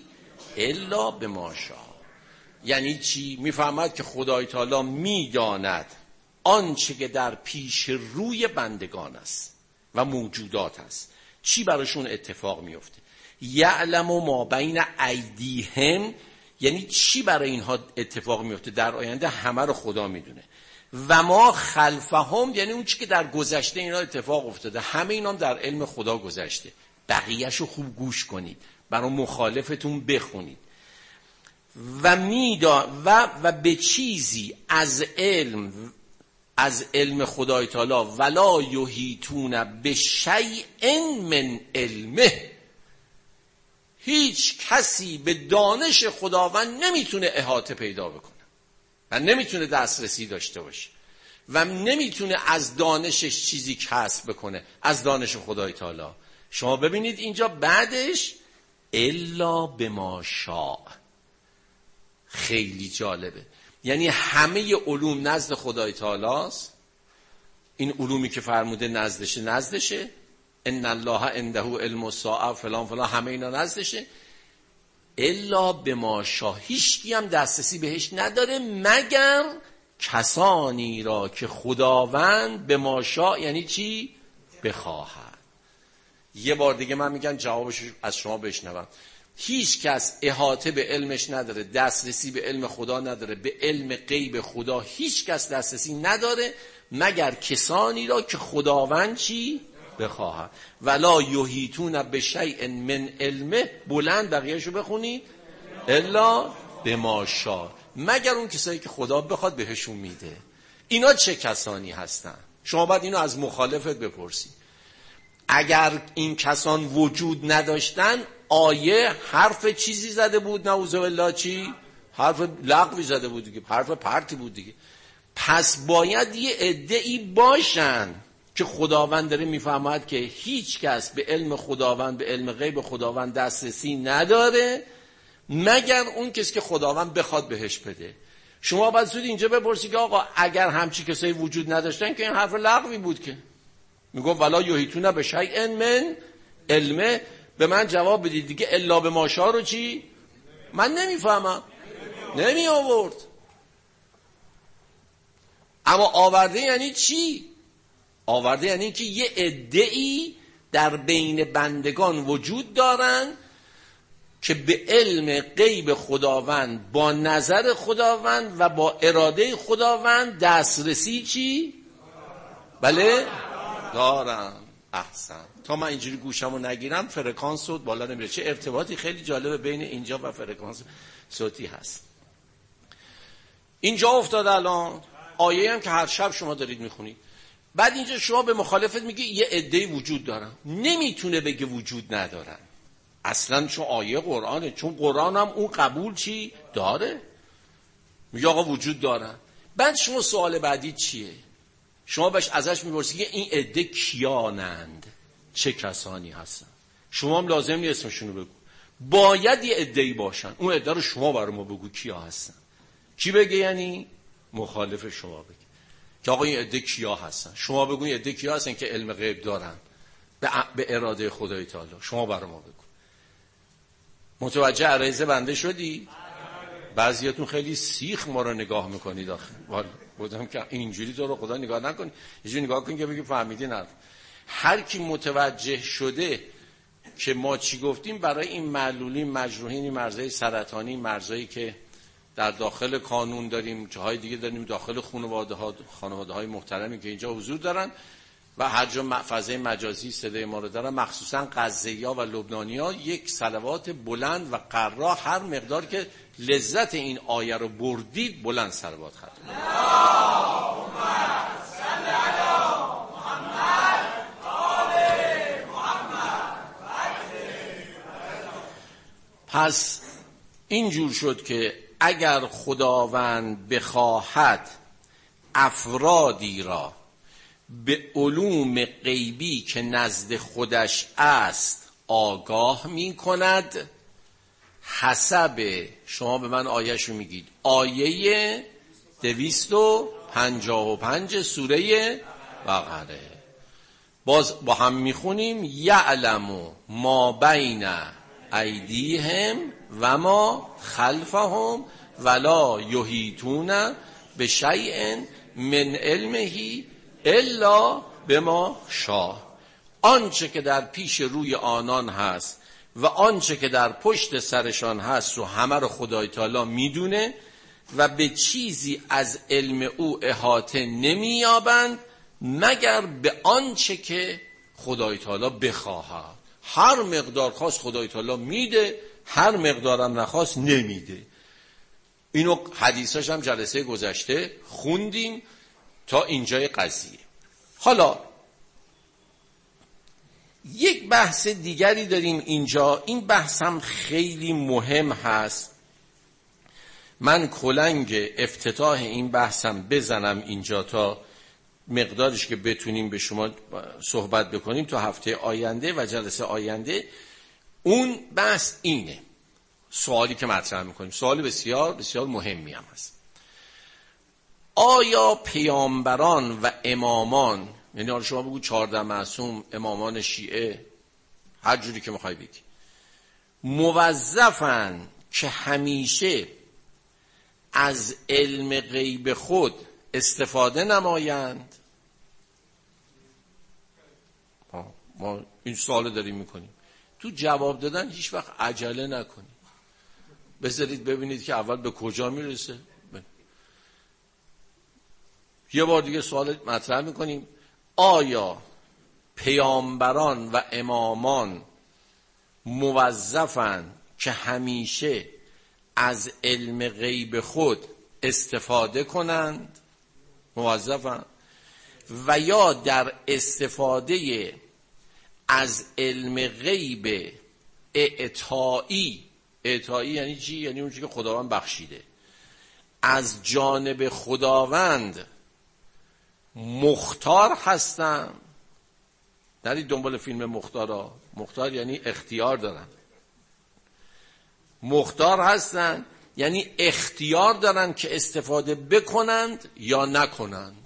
الا بما شاء. یعنی چی؟ میفهمد که خدای تعالی میداند آنچه که در پیش روی بندگان است و موجودات است چی براشون اتفاق میفته. یعلم ما بین ایدیهم، یعنی چی برای اینها اتفاق میفته در آینده همه رو خدا میدونه. و ما خلفهم یعنی اون چی که در گذشته اینا اتفاق افتاده همه اینا هم در علم خدا گذشته. بقیه‌شو خوب گوش کنید، برای مخالفتون بخونید. و میدا و و به چیزی از علم از علم خدای تعالی ولا یحیطون بشیء من علمه، هیچ کسی به دانش خداوند نمیتونه احاطه پیدا بکنه و نمیتونه دسترسی داشته باشه و نمیتونه از دانشش چیزی کسب بکنه از دانش خدای تعالی. شما ببینید اینجا بعدش الا بما شاء، خیلی جالبه. یعنی همه علوم نزد خدای تعالی است، این علومی که فرموده نزدشه نزدشه، ان الله عنده علم الساعه فلان فلان، همه اینا نزدشه. الا بما شاء، هیچکی هم دسترسی بهش نداره مگر کسانی را که خداوند به ما شاء یعنی چی؟ بخواهد. یه بار دیگه من میگم جوابش از شما بشنوم. هیچ کس احاطه به علمش نداره، دسترسی به علم خدا نداره، به علم غیب خدا هیچ کس دسترسی نداره مگر کسانی را که خداوند چی؟ بخواهد. ولا یحیطون بشیء من علمه، بلند بقیه‌شو بخونید، الا بما شاء، مگر اون کسایی که خدا بخواد بهشون میده. اینا چه کسانی هستن؟ شما باید اینو از مخالفت بپرسید. اگر این کسان وجود نداشتن آیه حرف چیزی زده بود، نعوذ بالله چی؟ حرف لغوی زده بود دیگه، حرف پرتی بود دیگه. پس باید یه عده‌ای باشن که خداوند داره میفهمد که هیچ کس به علم خداوند، به علم غیب خداوند دسترسی نداره مگر اون کسی که خداوند بخواد بهش بده. شما باید زود اینجا بپرسید که آقا اگر همچی کسایی وجود نداشتن که این حرف لغوی بود که میگم ولا یحیطون بشیء من علمه. به من جواب بدید دیگه الا بما شاء رو چی؟ من نمیفهمم، نمی آورد. اما آورده یعنی چی؟ آورده یعنی که یه عده‌ای در بین بندگان وجود دارن که به علم غیب خداوند با نظر خداوند و با اراده خداوند دسترسی چی؟ بله؟ دارن. احسن. تا من اینجوری گوشمو نگیرم فرکانس صوت بالا نمیره. چه ارتباطی خیلی جالبه بین اینجا و فرکانس صوتی هست. اینجا افتاده الان آیه هم که هر شب شما دارید میخونید. بعد اینجا شما به مخالفت میگی یه عده‌ای وجود دارن. نمیتونه بگه وجود ندارن اصلا، چون آیه قرآنه، چون قرآن هم اون قبول چی داره، میگه آقا وجود دارن. بعد شما سوال بعدی چیه؟ شما بهش ازش میپرسی که این عده کیانند، چه کسانی هستن؟ شما هم لازم نیست اسمشونو بگو، باید یه عده‌ای باشن. اون عده رو شما برای ما بگو کیا هستن. کی بگه؟ یعنی مخالف شما بگه که آقا این عده کیا هستن. شما بگو این عده کیا هستن که علم غیب دارن به, به اراده خدای تعالی. شما برای ما بگو. متوجه عرض بنده شدی؟ بعضیاتون خیلی سیخ ما رو نگاه میکنید آخه. والا بودم که اینجوری تو رو خدا نگاه نکنی، یه جوری نگاه کن که بگی فهمیدی. نه، هر کی متوجه شده که ما چی گفتیم برای این معلولین، مجروحین، مرزای سرطانی، مرزایی که در داخل کانون داریم، جاهای دیگه داریم، داخل خانواده ها، خانواده های محترمی که اینجا حضور دارن و هر جا فضای مجازی صدای ما رو دارن، مخصوصا غزه‌ای‌ها و لبنانی‌ها، یک صلوات بلند و قرا هر مقدار که لذت این آیه رو بردید بلند صلوات خواند. اللهم صل علی محمد و آل محمد. پس اینجور شد که اگر خداوند بخواهد افرادی را به علوم غیبی که نزد خودش است آگاه می کند، حسب، شما به من آیه‌شو میگید، آیه دویست و پنجاه و پنج سوره بقره. باز با هم میخونیم یعلم ما بین ایدیهم و ما خلفهم ولا یحیطون بشیء من علمه الا بما شاء. آنچه که در پیش روی آنان هست و آنچه که در پشت سرشان هست رو همه رو خدای تعالی میدونه و به چیزی از علم او احاطه نمییابند مگر به آنچه که خدای تعالی بخواهد. هر مقدار خواست خدای تعالی میده، هر مقدارم نخواست نمیده. اینو حدیثاش هم جلسه گذشته خوندیم تا اینجای قضیه. حالا یک بحث دیگری داریم اینجا، این بحث هم خیلی مهم هست. من کلنگ افتتاح این بحثم بزنم اینجا تا مقدارش که بتونیم به شما صحبت بکنیم تا هفته آینده و جلسه آینده. اون بحث اینه، سوالی که مطرح میکنیم سوال بسیار بسیار مهمی هم هست. آیا پیامبران و امامان، یعنی حالا شما بگو چهارده معصوم، امامان شیعه، هر جوری که میخوای بگی، موظفن که همیشه از علم غیب خود استفاده نمایند؟ ما این سوال داریم میکنیم. تو جواب دادن هیچ وقت عجله نکنید، بذارید ببینید که اول به کجا میرسه. یه بار دیگه سوال مطرح میکنیم، آیا پیامبران و امامان موظفن که همیشه از علم غیب خود استفاده کنند؟ موظفن؟ و یا در استفاده از علم غیب اعطایی، اعطایی یعنی چی؟ یعنی اون چیزی که خداوند بخشیده، از جانب خداوند مختار هستن؟ نرید دنبال فیلم مختارا، مختار یعنی اختیار دارن. مختار هستن یعنی اختیار دارن که استفاده بکنند یا نکنند.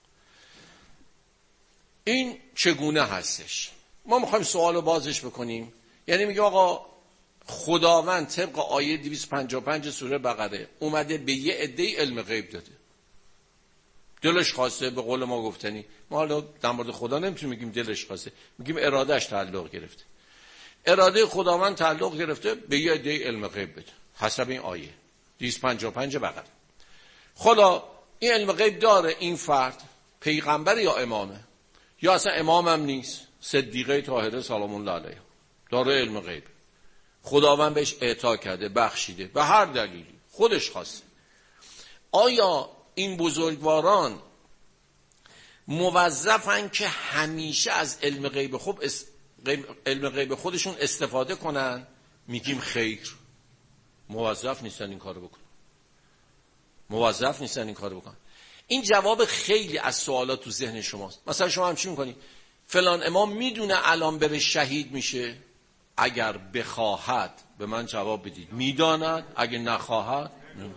این چگونه هستش؟ ما میخوایم سوالو بازش بکنیم. یعنی میگه آقا خداوند طبق آیه دویست و پنجاه و پنج سوره بقره اومده به یه عده علم غیب داده، دلش خواسته، به قول ما گفتنی، ما حالا در مورد خدا نمیتونیم بگیم دلش خواسته، میگیم ارادهش تعلق گرفته. اراده خداوند تعلق گرفته به یه عده علم غیب بده حسب این آیه دویست و پنجاه و پنج بقره. خدا این علم غیب داره، این فرد پیغمبر یا امامه، یا اصلا امام هم نیست، صدیقه طاهره سلام الله علیها، داره علم غیب، خداوند بهش اعطا کرده، بخشیده، به هر دلیلی خودش خواسته. آیا این بزرگواران موظفن که همیشه از علم غیب خود اس... علم غیب خودشون استفاده کنن؟ میگیم خیر، موظف نیستن این کارو بکنن، موظف نیستن این کارو بکنن. این جواب خیلی از سوالات تو ذهن شماست. مثلا شما هم چی میکنی؟ فلان امام میدونه الان بره شهید میشه، اگر بخواهد، به من جواب بدید، میداند، اگر نخواهد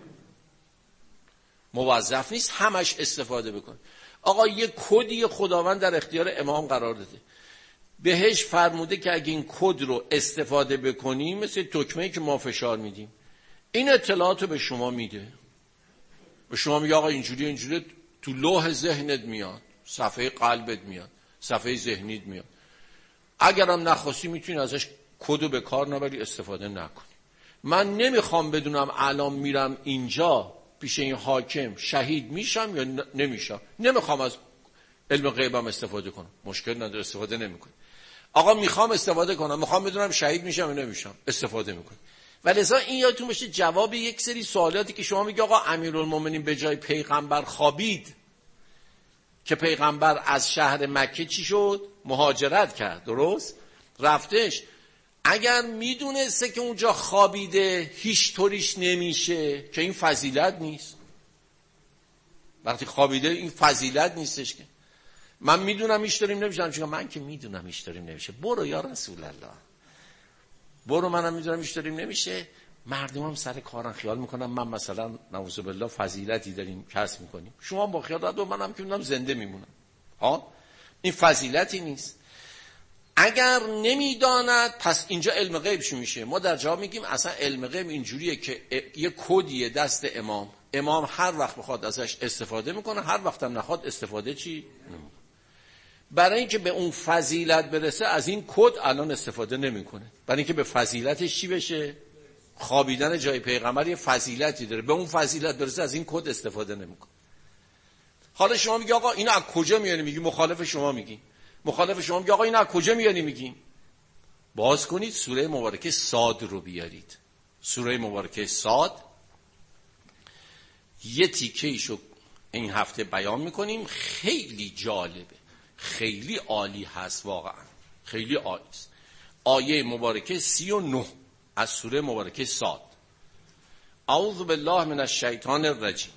موظف نیست همش استفاده بکن. آقا یه کدی خداوند در اختیار امام قرار داده، بهش فرموده که اگه این کد رو استفاده بکنی، مثل تکمه‌ای که ما فشار میدیم، این اطلاعاتو به شما میده، به شما میگه آقا اینجوری اینجوری، تو لوح ذهنت میاد، صفحه قلبت میاد، صفحه ذهنیت میاد. اگرم نخواستی میتونی ازش کدو به کار نبری، استفاده نکنی. من نمیخوام بدونم الان میرم اینجا پیش این حاکم شهید میشم یا نمیشم، نمیخوام از علم غیبم استفاده کنم، مشکل نداره، استفاده نمیکنم. آقا میخوام استفاده کنم، میخوام بدونم شهید میشم یا نمیشم، استفاده میکنم. ولذا این یادتون باشه جواب یک سری سوالاتی که شما میگه آقا امیرالمومنین به جای پیغمبر خوابید، که پیغمبر از شهر مکه چی شد؟ مهاجرت کرد، درست؟ رفتش. اگر میدونسته که اونجا خوابیده هیچ طوریش نمیشه، که این فضیلت نیست. وقتی خوابیده این فضیلت نیستش که من میدونم ایش داریم نمیشه، چون من که میدونم ایش داریم نمیشه، برو یا رسول الله، برو، منم میدونم ایش داریم نمیشه. مردم هم سر کارن خیال میکنم من مثلا نعوذ بالله فضیلتی داریم کسب میکنیم، شما با خیال راحت، منم که میدونم زنده میمونم. ها، این فضیلتی نیست. اگر نمیداند پس اینجا علم غیبش میشه. ما در جواب میگیم اصلا علم غیب اینجوریه که یه کدیه دست امام، امام هر وقت بخواد ازش استفاده میکنه، هر وقت هم نخواد استفاده چی نمیکنه. برای اینکه به اون فضیلت برسه از این کد الان استفاده نمیکنه. برای اینکه به فضیلتش چی بشه؟ خوابیدن جای پیغمبر یه فضیلتی داره، به اون فضیلت برسه از این کد استفاده نمیکنه. حالا شما میگی آقا اینو از کجا میاری؟ میگی مخالف شما میگی. مخالف شما میگی آقا اینو از کجا میاری؟ میگیم باز کنید سوره مبارکه صاد رو بیارید. سوره مبارکه صاد یه تیکه ایشو این هفته بیان میکنیم، خیلی جالبه، خیلی عالی هست، واقعا خیلی عالی است. آیه مبارکه سی و نه از سوره مبارکه صاد. اعوذ بالله من الشیطان الرجیم.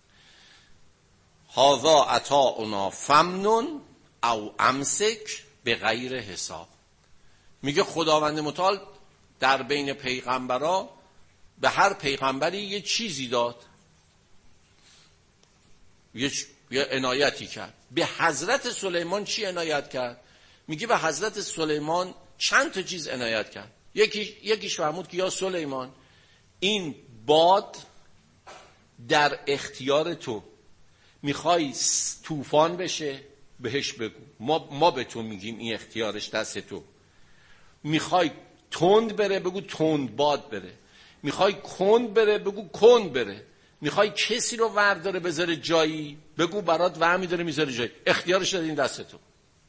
هذا عطاؤنا فمنن او امسک به غیر حساب. میگه خداوند متعال در بین پیغمبرا به هر پیغمبری یه چیزی داد، یه, یه عنایتی کرد. به حضرت سلیمان چی عنایت کرد؟ میگه به حضرت سلیمان چند تا چیز عنایت کرد. یکی یکیش فرمود که یا سلیمان این باد در اختیار تو، میخوای طوفان بشه بهش بگو، ما ما به تو میگیم این اختیارش دست تو. میخوای تند بره بگو تند باد بره، میخوای کند بره بگو کند بره، میخوای کسی رو ورداره بذاره جایی بگو برات ورمی داره میذاره جایی، اختیارش دادین دست تو.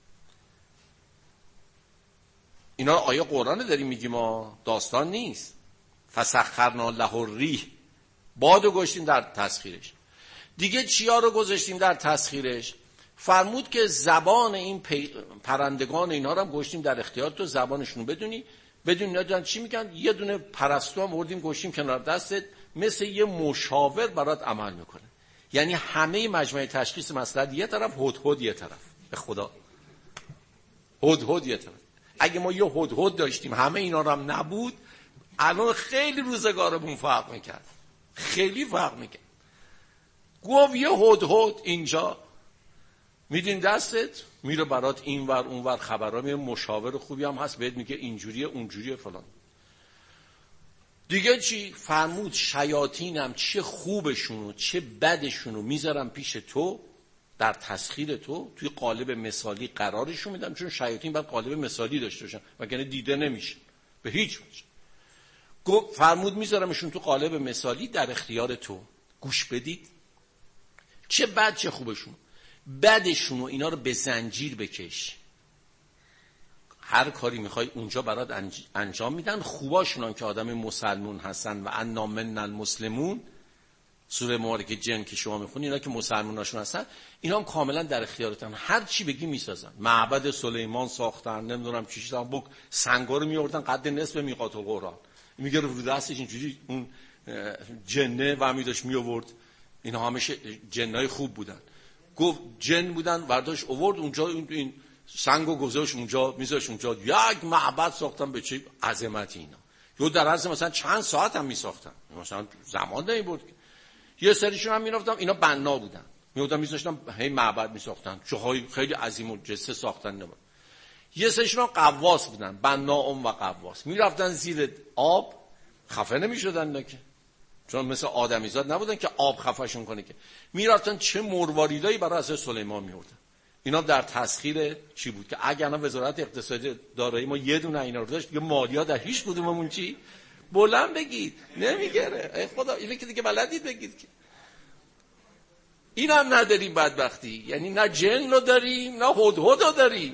اینا آیه قرآن داریم میگیم، ما داستان نیست. فسخرنا له الریح، بادو گذاشتیم در تسخیرش. دیگه چیا رو گذاشتیم در تسخیرش؟ فرمود که زبان این پرندگان اینا رو هم گذاشتیم در اختیار تو، زبانشون رو بدونی بدون ندونن چی میگن. یه دونه پرستو هم آوردیم گذاشتیم کنار دستت، مثل یه مشاور برات عمل میکنه. یعنی همه مجموعه تشخیص مسئله یه طرف، هدهد یه طرف. به خدا هدهد یه طرف. اگه ما یه هدهد داشتیم همه اینا رو هم نبود، الان خیلی روزگارمون فرق میکرد، خیلی فرق میکرد. گفت یه هدهد اینجا میدین دستت، میره برات این ور اون ور خبرها میره، مشاور خوبی هم هست بهت میگه اینجوریه اونجوریه فلان. دیگه چی؟ فرمود شیاطینم چه خوبشونو چه بدشونو میذارم پیش تو در تسخیر تو، توی قالب مثالی قرارشون میدم، چون شیاطین باید قالب مثالی داشته باشن وگرنه دیده نمیشه به هیچ وجه. گفت فرمود میذارمشون تو قالب مثالی در اختیار تو، گوش بدید چه بد چه خوبشون. بدشونو اینا رو به زنجیر بکش، هر کاری میخوای اونجا برات انجام میدن. خوباشون هم که آدم مسلمون هستن و انا من المسلمون، سوره مبارکه جن که شما میخونی، اینا که مسلموناشون هستن اینا هم کاملا در اختیارتن، هر چی بگی میسازن. معبد سلیمان ساختن، نمیدونم چی چیزا، بک سنگا رو میوردن قد نصف میقات القرآن، میگه رو دستش اینجوری اون جنه و می داشت می آورد. اینا همش جنای خوب بودن. گفت جن بودن، برداشت آورد اونجا، این سنگو گذاشت اونجا، میذاشت اونجا، یک معبد ساختن. به چه عظمتی اینا! یه در عرض مثلا چند ساعت هم میساختن، مثلا زمان نمیبرد. یه سریشون هم میرفتم، اینا بنا بودن، میوردن میذاشتن هی معبد میساختن، جاهای خیلی عظیم و جثه ساختن. نبود. یه سریشون هم قواس بودن، بناام و قواس، میرفتن زیر آب، خفه نمیشدن که، چون مثل آدمیزاد نبودن که آب خفهشون کنه، که میرفتن چه مرواریدایی برای حضرت سلیمان میوردن. اینا در تسخیر چی بود؟ که اگر نه وزارت اقتصادی دارایی ما یه دونه اینا رو داشت، یه مالیات در هیچ کدوممون چی بلند بگید نمیگره. ای خدا، اینه که دیگه بلدید بگید که این هم نداریم بدبختی. یعنی نه جن رو داریم نه هدهد رو داریم.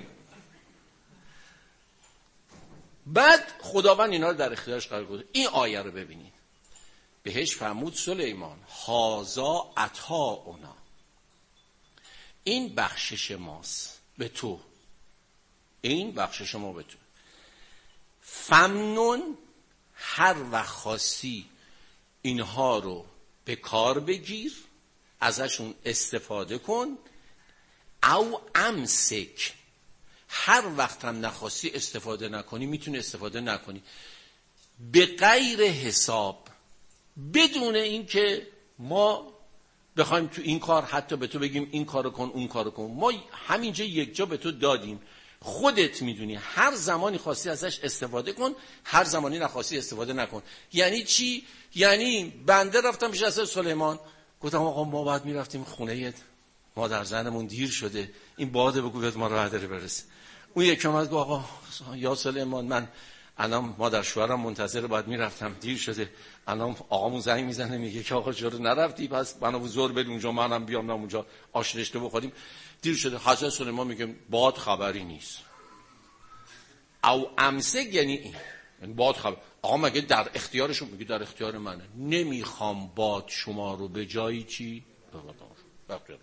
بعد خداوند اینا رو در اختیارش قرار داد. این آیه رو ببینید، بهش فرمود سلیمان هازا عطاؤنا، این بخشش ماست به تو، این بخشش ما به تو. فمنون، هر وقت خواستی اینها رو به کار بگیر، ازشون استفاده کن. او امسک، هر وقت هم نخواستی استفاده نکنی، میتونی استفاده نکنی. به غیر حساب، بدون این که ما بخوایم تو این کار حتی به تو بگیم این کارو کن اون کارو کن. ما همینجا یک جا به تو دادیم، خودت میدونی هر زمانی خواستی ازش استفاده کن، هر زمانی نخواستی استفاده نکن. یعنی چی؟ یعنی بنده رفتم پیش حضرت سلیمان، گفتم آقا ما بعد میرفتیم خونه مادر زنمون دیر شده، این باده بگو بیاد ما راه داره برسه. اون یکی اومد گفت آقا یا سلیمان من الان مادر شوهرم منتظر باید میرفتم دیر شده، الان آقامون زنگ میزنه میگه که آقا چرا نرفتی، پس منو زور بده اونجا منم بیام نه اونجا آش رشته بخوریم، دیر شده. حضرت سلیمان میگه باد خبری نیست. او امسک یعنی این، یعنی باد خبر. آقا مگه در اختیارشون؟ میگه در اختیار منه. نمیخوام باد شما رو به جایی چی بقیه.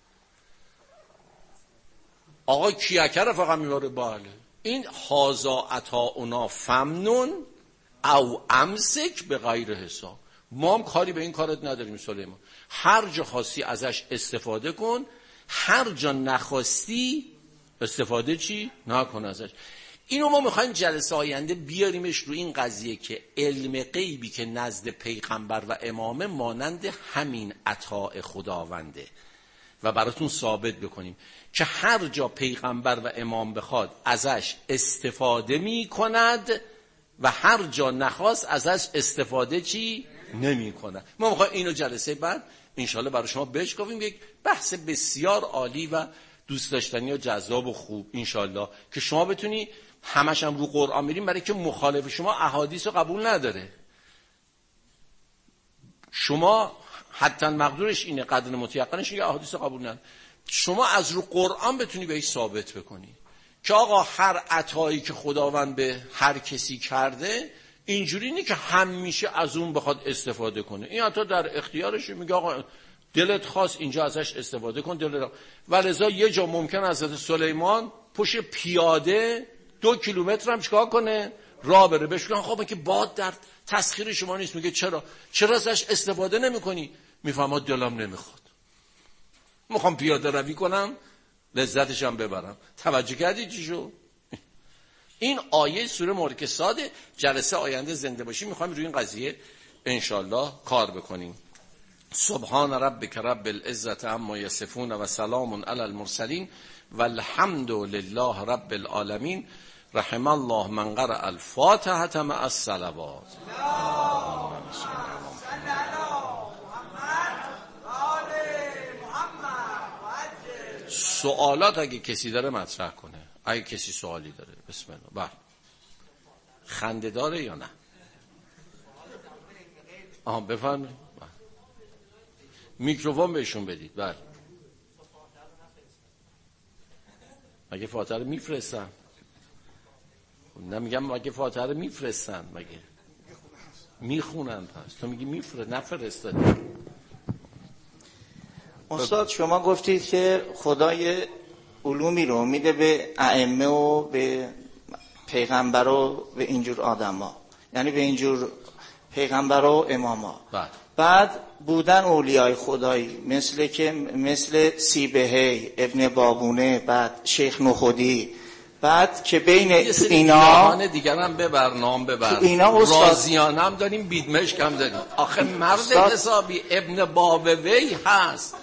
آقا کیکه رو فقط میباره. بله این هازا عطاؤنا فمنون او امسک به غیر حساب. ما هم کاری به این کارت نداریم سلیمان، هر جا خواستی ازش استفاده کن، هر جا نخواستی استفاده چی نکن ازش. اینو ما میخوایم جلسه آینده بیاریمش رو این قضیه که علم غیبی که نزد پیغمبر و امامه مانند همین عطاء خداونده و براتون ثابت بکنیم که هر جا پیغمبر و امام بخواد ازش استفاده میکند و هر جا نخواست ازش استفاده چی نمی کند. ما میخوایم اینو جلسه بعد انشالله برای شما بشکافیم، یک بحث بسیار عالی و دوست داشتنی و جذاب و خوب انشالله که شما بتونی همش هم رو قرآن میریم، برای که مخالف شما احادیث رو قبول نداره. شما حتی مقدورش اینه، قدر متیقنش اینه احادیث رو قبول نداره. شما از رو قرآن بتونی بهش ثابت بکنی که آقا هر عطایی که خداوند به هر کسی کرده اینجوری نیست که همیشه از اون بخواد استفاده کنه. این عطا در اختیارش، میگه آقا دلت خواست اینجا ازش استفاده کن دلت. ولذا یه جا ممکن حضرت سلیمان پشت پیاده دو کیلومتر هم چیکار کنه راه بره، بهش بگن خب که باد در تسخیر شما نیست. میگه چرا چرا ازش استفاده نمی‌کنی؟ میفهمه دلم نمیخواد، میخوام پیاده روی کنم لذتش هم ببرم. توجه کردی چی شو؟ این آیه سوره مرکسات. جلسه آینده زنده باشیم میخوایم روی این قضیه انشالله کار بکنیم. سبحان ربک رب العزت عما یصفون و سلام علی المرسلین والحمد لله رب العالمین. رحم الله من قرأ الفاتحه مع الصلوات. سوالات اگه کسی داره مطرح کنه، اگه کسی سوالی داره. بسم الله. بله خنده داره یا نه؟ آها بفرمایید. میکروفون بهشون بدید. بله مگه فاتحه رو میفرستن؟ نمیگم مگه فاتحه رو میفرستن، مگه میخونن؟ پس تو میگی میفرست نفرستن. استاد شما گفتید که خدای علومی رو میده به ائمه و به پیغمبر و به اینجور آدما، یعنی به اینجور پیغمبر و اماما. بعد بعد بودن اولیای خدایی مثل که مثل سیبهی ابن بابونه، بعد شیخ نخودی، بعد که بین اینا دیگر هم ببر نام ببر اینا رازیان هم داریم، بیدمشک هم داریم. آخه مرد حسابی ابن بابوی هست،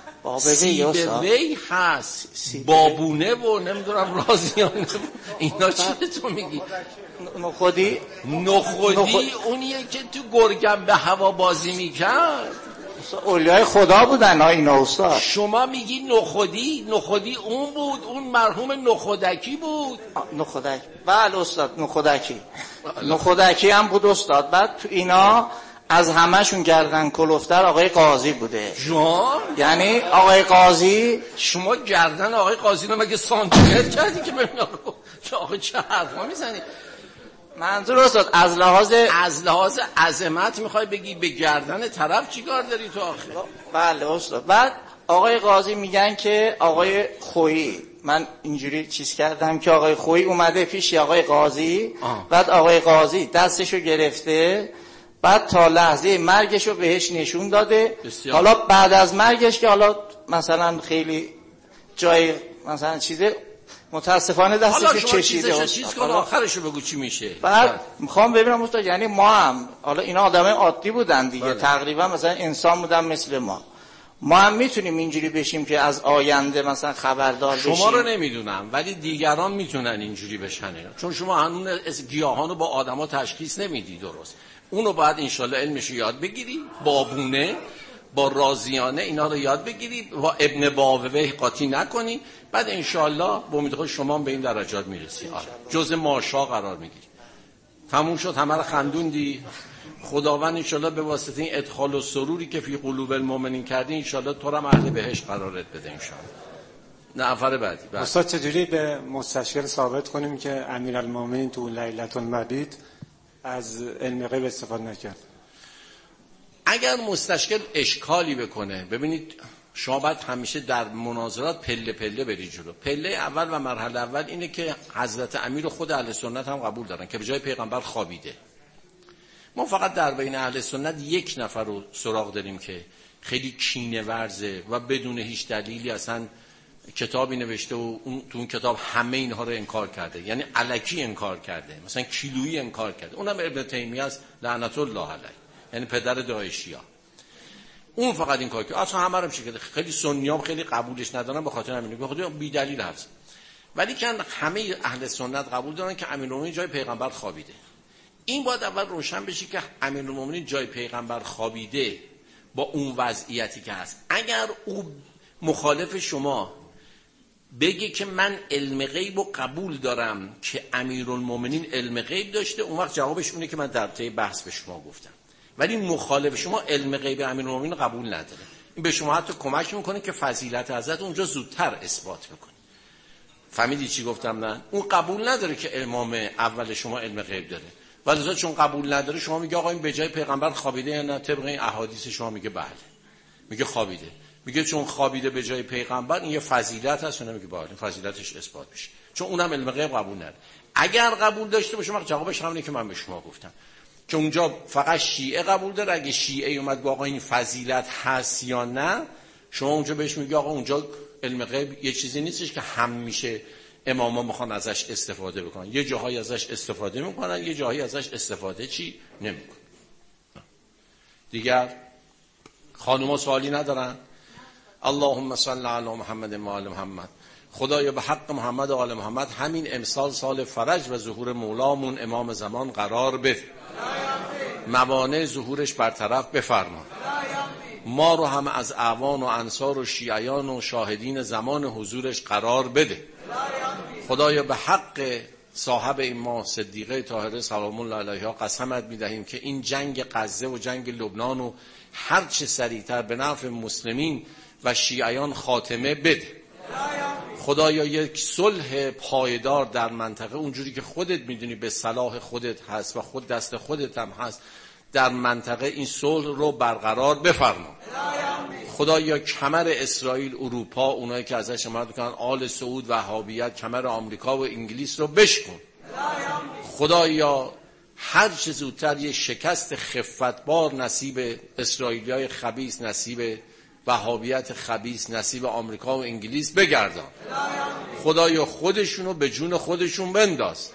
سیبوی هست، بابونه و نمیدونم رازیانه. اینا چیه تو میگی؟ نخودی نخودی اونیه که تو گرگم به هوا بازی میکرد. اولیای خدا بودن ها اینا استاد. شما میگی نخودی، نخودی اون بود، اون مرحوم نخودکی بود. نخودکی بله استاد، نخودکی نخودکی هم بود استاد. بعد تو اینا از همهشون گردن کلفتر آقای قاضی بوده. جان یعنی آقای قاضی، شما گردن آقای قاضی رو مگه سانتیمتر کردی که ببین آقا چه حرفا میزنی؟ منظور استاد از لحاظ از لحاظ عظمت میخوای بگی به گردن طرف چیکار داری تو آخه؟ بله استاد. بعد آقای قاضی میگن که آقای خویی، من اینجوری چیز کردم که آقای خویی اومده پیش آقای قاضی. آه. بعد آقای قاضی دستشو گرفته، بعد تا لحظه مرگش رو بهش نشون داده. بسیار. حالا بعد از مرگش که حالا مثلا خیلی جای مثلا چیزه متاسفانه دستش کشیده. حالا چیز کن آخرشو بگو چی میشه. بعد میخوام ببینم استاد، یعنی ما هم حالا اینا آدمای عادی بودن دیگه. بله. تقریبا مثلا انسان بودن مثل ما، ما هم میتونیم اینجوری بشیم که از آینده مثلا خبردار بشیم؟ شما رو نمیدونم ولی دیگران میتونن اینجوری بشن، چون شما هنوز گیاهانو با آدما تشخیص نمیدی درست. اونو باید انشالله علمشو یاد بگیری. بابونه با رازیانه اینا رو یاد بگیری، با ابن باوه قاطی نکنی، بعد انشالله با امید خود شما به این درجات میرسی. آره. جز ماشا قرار میگیری. تموم شد، همه رو خندوندی. خداوند انشالله به واسطه این ادخال و سروری که فی قلوب المؤمنین کردی انشالله تو رو هم اهل بهشت قرارت بده انشالله. نفر بعدی. بعد. استاد چجوری به مستشکل ثابت کنیم که امیرالمومنین تو لیلة المبیت از علم غیب استفاده نکرد؟ اگر مستشکل اشکالی بکنه، ببینید شما باید همیشه در مناظرات پله پله بری جلو. پله اول و مرحله اول اینه که حضرت امیر خود اهل سنت هم قبول دارن که به جای پیغمبر خوابیده. ما فقط در بین اهل سنت یک نفر رو سراغ داریم که خیلی کینه ورزه و بدون هیچ دلیلی اصلا کتابی نوشته و اون تو اون کتاب همه اینها رو انکار کرده، یعنی الکی انکار کرده، مثلا کیلویی انکار کرده. اونم ابن تیمیه است لعنت الله علیه، یعنی پدر داعشیا. اون فقط این کار که اصلا همه رو میشه که خیلی سنیام خیلی قبولش ندارن به خاطر همین، به خاطر بی دلیل هست. ولی که همه اهل سنت قبول دارن که امیرالمومنین جای پیغمبر خوابیده. این باید اول روشن بشه که امیرالمومنین جای پیغمبر خوابیده با اون وضعیتی که هست. اگر او مخالف شما بگه که من علم غیب رو قبول دارم که امیرالمومنین علم غیب داشته، اون وقت جوابش اونه که من در طی بحث به شما گفتم. ولی مخالف شما علم غیب امیرالمومنین قبول نداره. این به شما حتی کمک میکنه که فضیلت حضرت اونجا زودتر اثبات بکنه. فهمیدی چی گفتم؟ نه، اون قبول نداره که امام اول شما علم غیب داره، ولی چون قبول نداره شما میگه آقا این به جای پیغمبر خوابیده یا نه؟ طبق این احادیث شما میگه بله، میگه خوابیده. میگه چون خوابیده به جای پیغمبر این یه فضیلت هست، اون میگه بله این فضیلتش اثبات میشه، چون اونم علم غیب قبول نداره. اگر قبول داشته باشه وقت جوابش همونه که من به شما گفتم که اونجا فقط شیعه قبول داره. اگه شیعه اومد با آقا این فضیلت هست یا نه، شما اونجا بهش میگه آقا اونجا علم غیب یه چیزی نیستش که هم میشه اماما میخوان ازش استفاده بکنن. یه جاهایی ازش استفاده میکنن، یه جاهایی ازش استفاده چی نمیکنن. دیگر خانوما سوالی ندارن؟ اللهم صل علی محمد و آل محمد. خدایا به حق محمد و آل محمد همین امسال سال فرج و ظهور مولامون امام زمان قرار بده، موانع ظهورش برطرف بفرما، ما رو هم از اعوان و انصار و شیعیان و شاهدین زمان حضورش قرار بده. خدایا به حق صاحب این ما صدیقه طاهره سلام الله علیها قسمت میدهیم که این جنگ غزه و جنگ لبنان و هر چه سریعتر به نفع مسلمین و شیعیان خاتمه بده. خدایا یک صلح پایدار در منطقه اونجوری که خودت میدونی به صلاح خودت هست و خود دست خودت هم هست در منطقه این صلح رو برقرار بفرما. خدایا کمر اسرائیل، اروپا، اونایی که ازش حمایت میکنن، آل سعود، وهابیت، کمر آمریکا و انگلیس رو بشکن. خدایا هر چه زودتر یه شکست خفتبار نصیب اسرائیلیای خبیث، نصیب وهابیت خبیث، نصیب آمریکا و انگلیس بگردان. خدایا خودشونو به جون خودشون بنداز.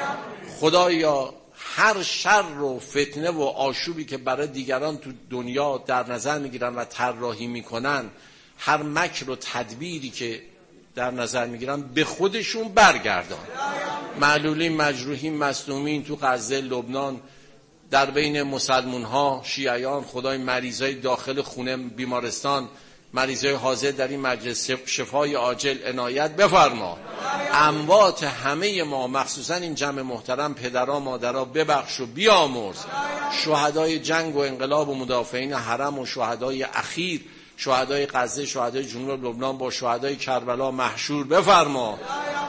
خدایا هر شر و فتنه و آشوبی که برای دیگران تو دنیا در نظر میگیرن و طراحی میکنن، هر مکر و تدبیری که در نظر میگیرن به خودشون برگردان. معلولین، مجروحین، مظلومین تو غزه، لبنان، در بین مسلمون ها، شیعیان، خدای مریضای داخل خونه بیمارستان، مریضای حاضر در این مجلس شفای عاجل عنایت بفرما. اموات همه ما مخصوصا این جمع محترم پدرها مادرها ببخش و بیامرز. شهدای جنگ و انقلاب و مدافعین حرم و شهدای اخیر، شهدای غزه، شهدای جنوب لبنان با شهدای کربلا محشور بفرما.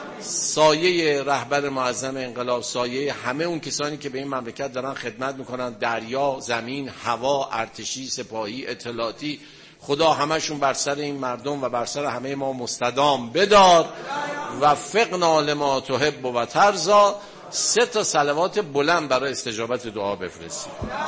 سایه رهبر معظم انقلاب، سایه همه اون کسانی که به این مملکت دارن خدمت میکنن، دریا، زمین، هوا، ارتشی، سپاهی، اطلاعاتی، خدا همشون بر سر این مردم و بر سر همه ما مستدام بدار. و فقنا لما تحب و ترضا. سه تا صلوات بلند برای استجابت دعا بفرستید.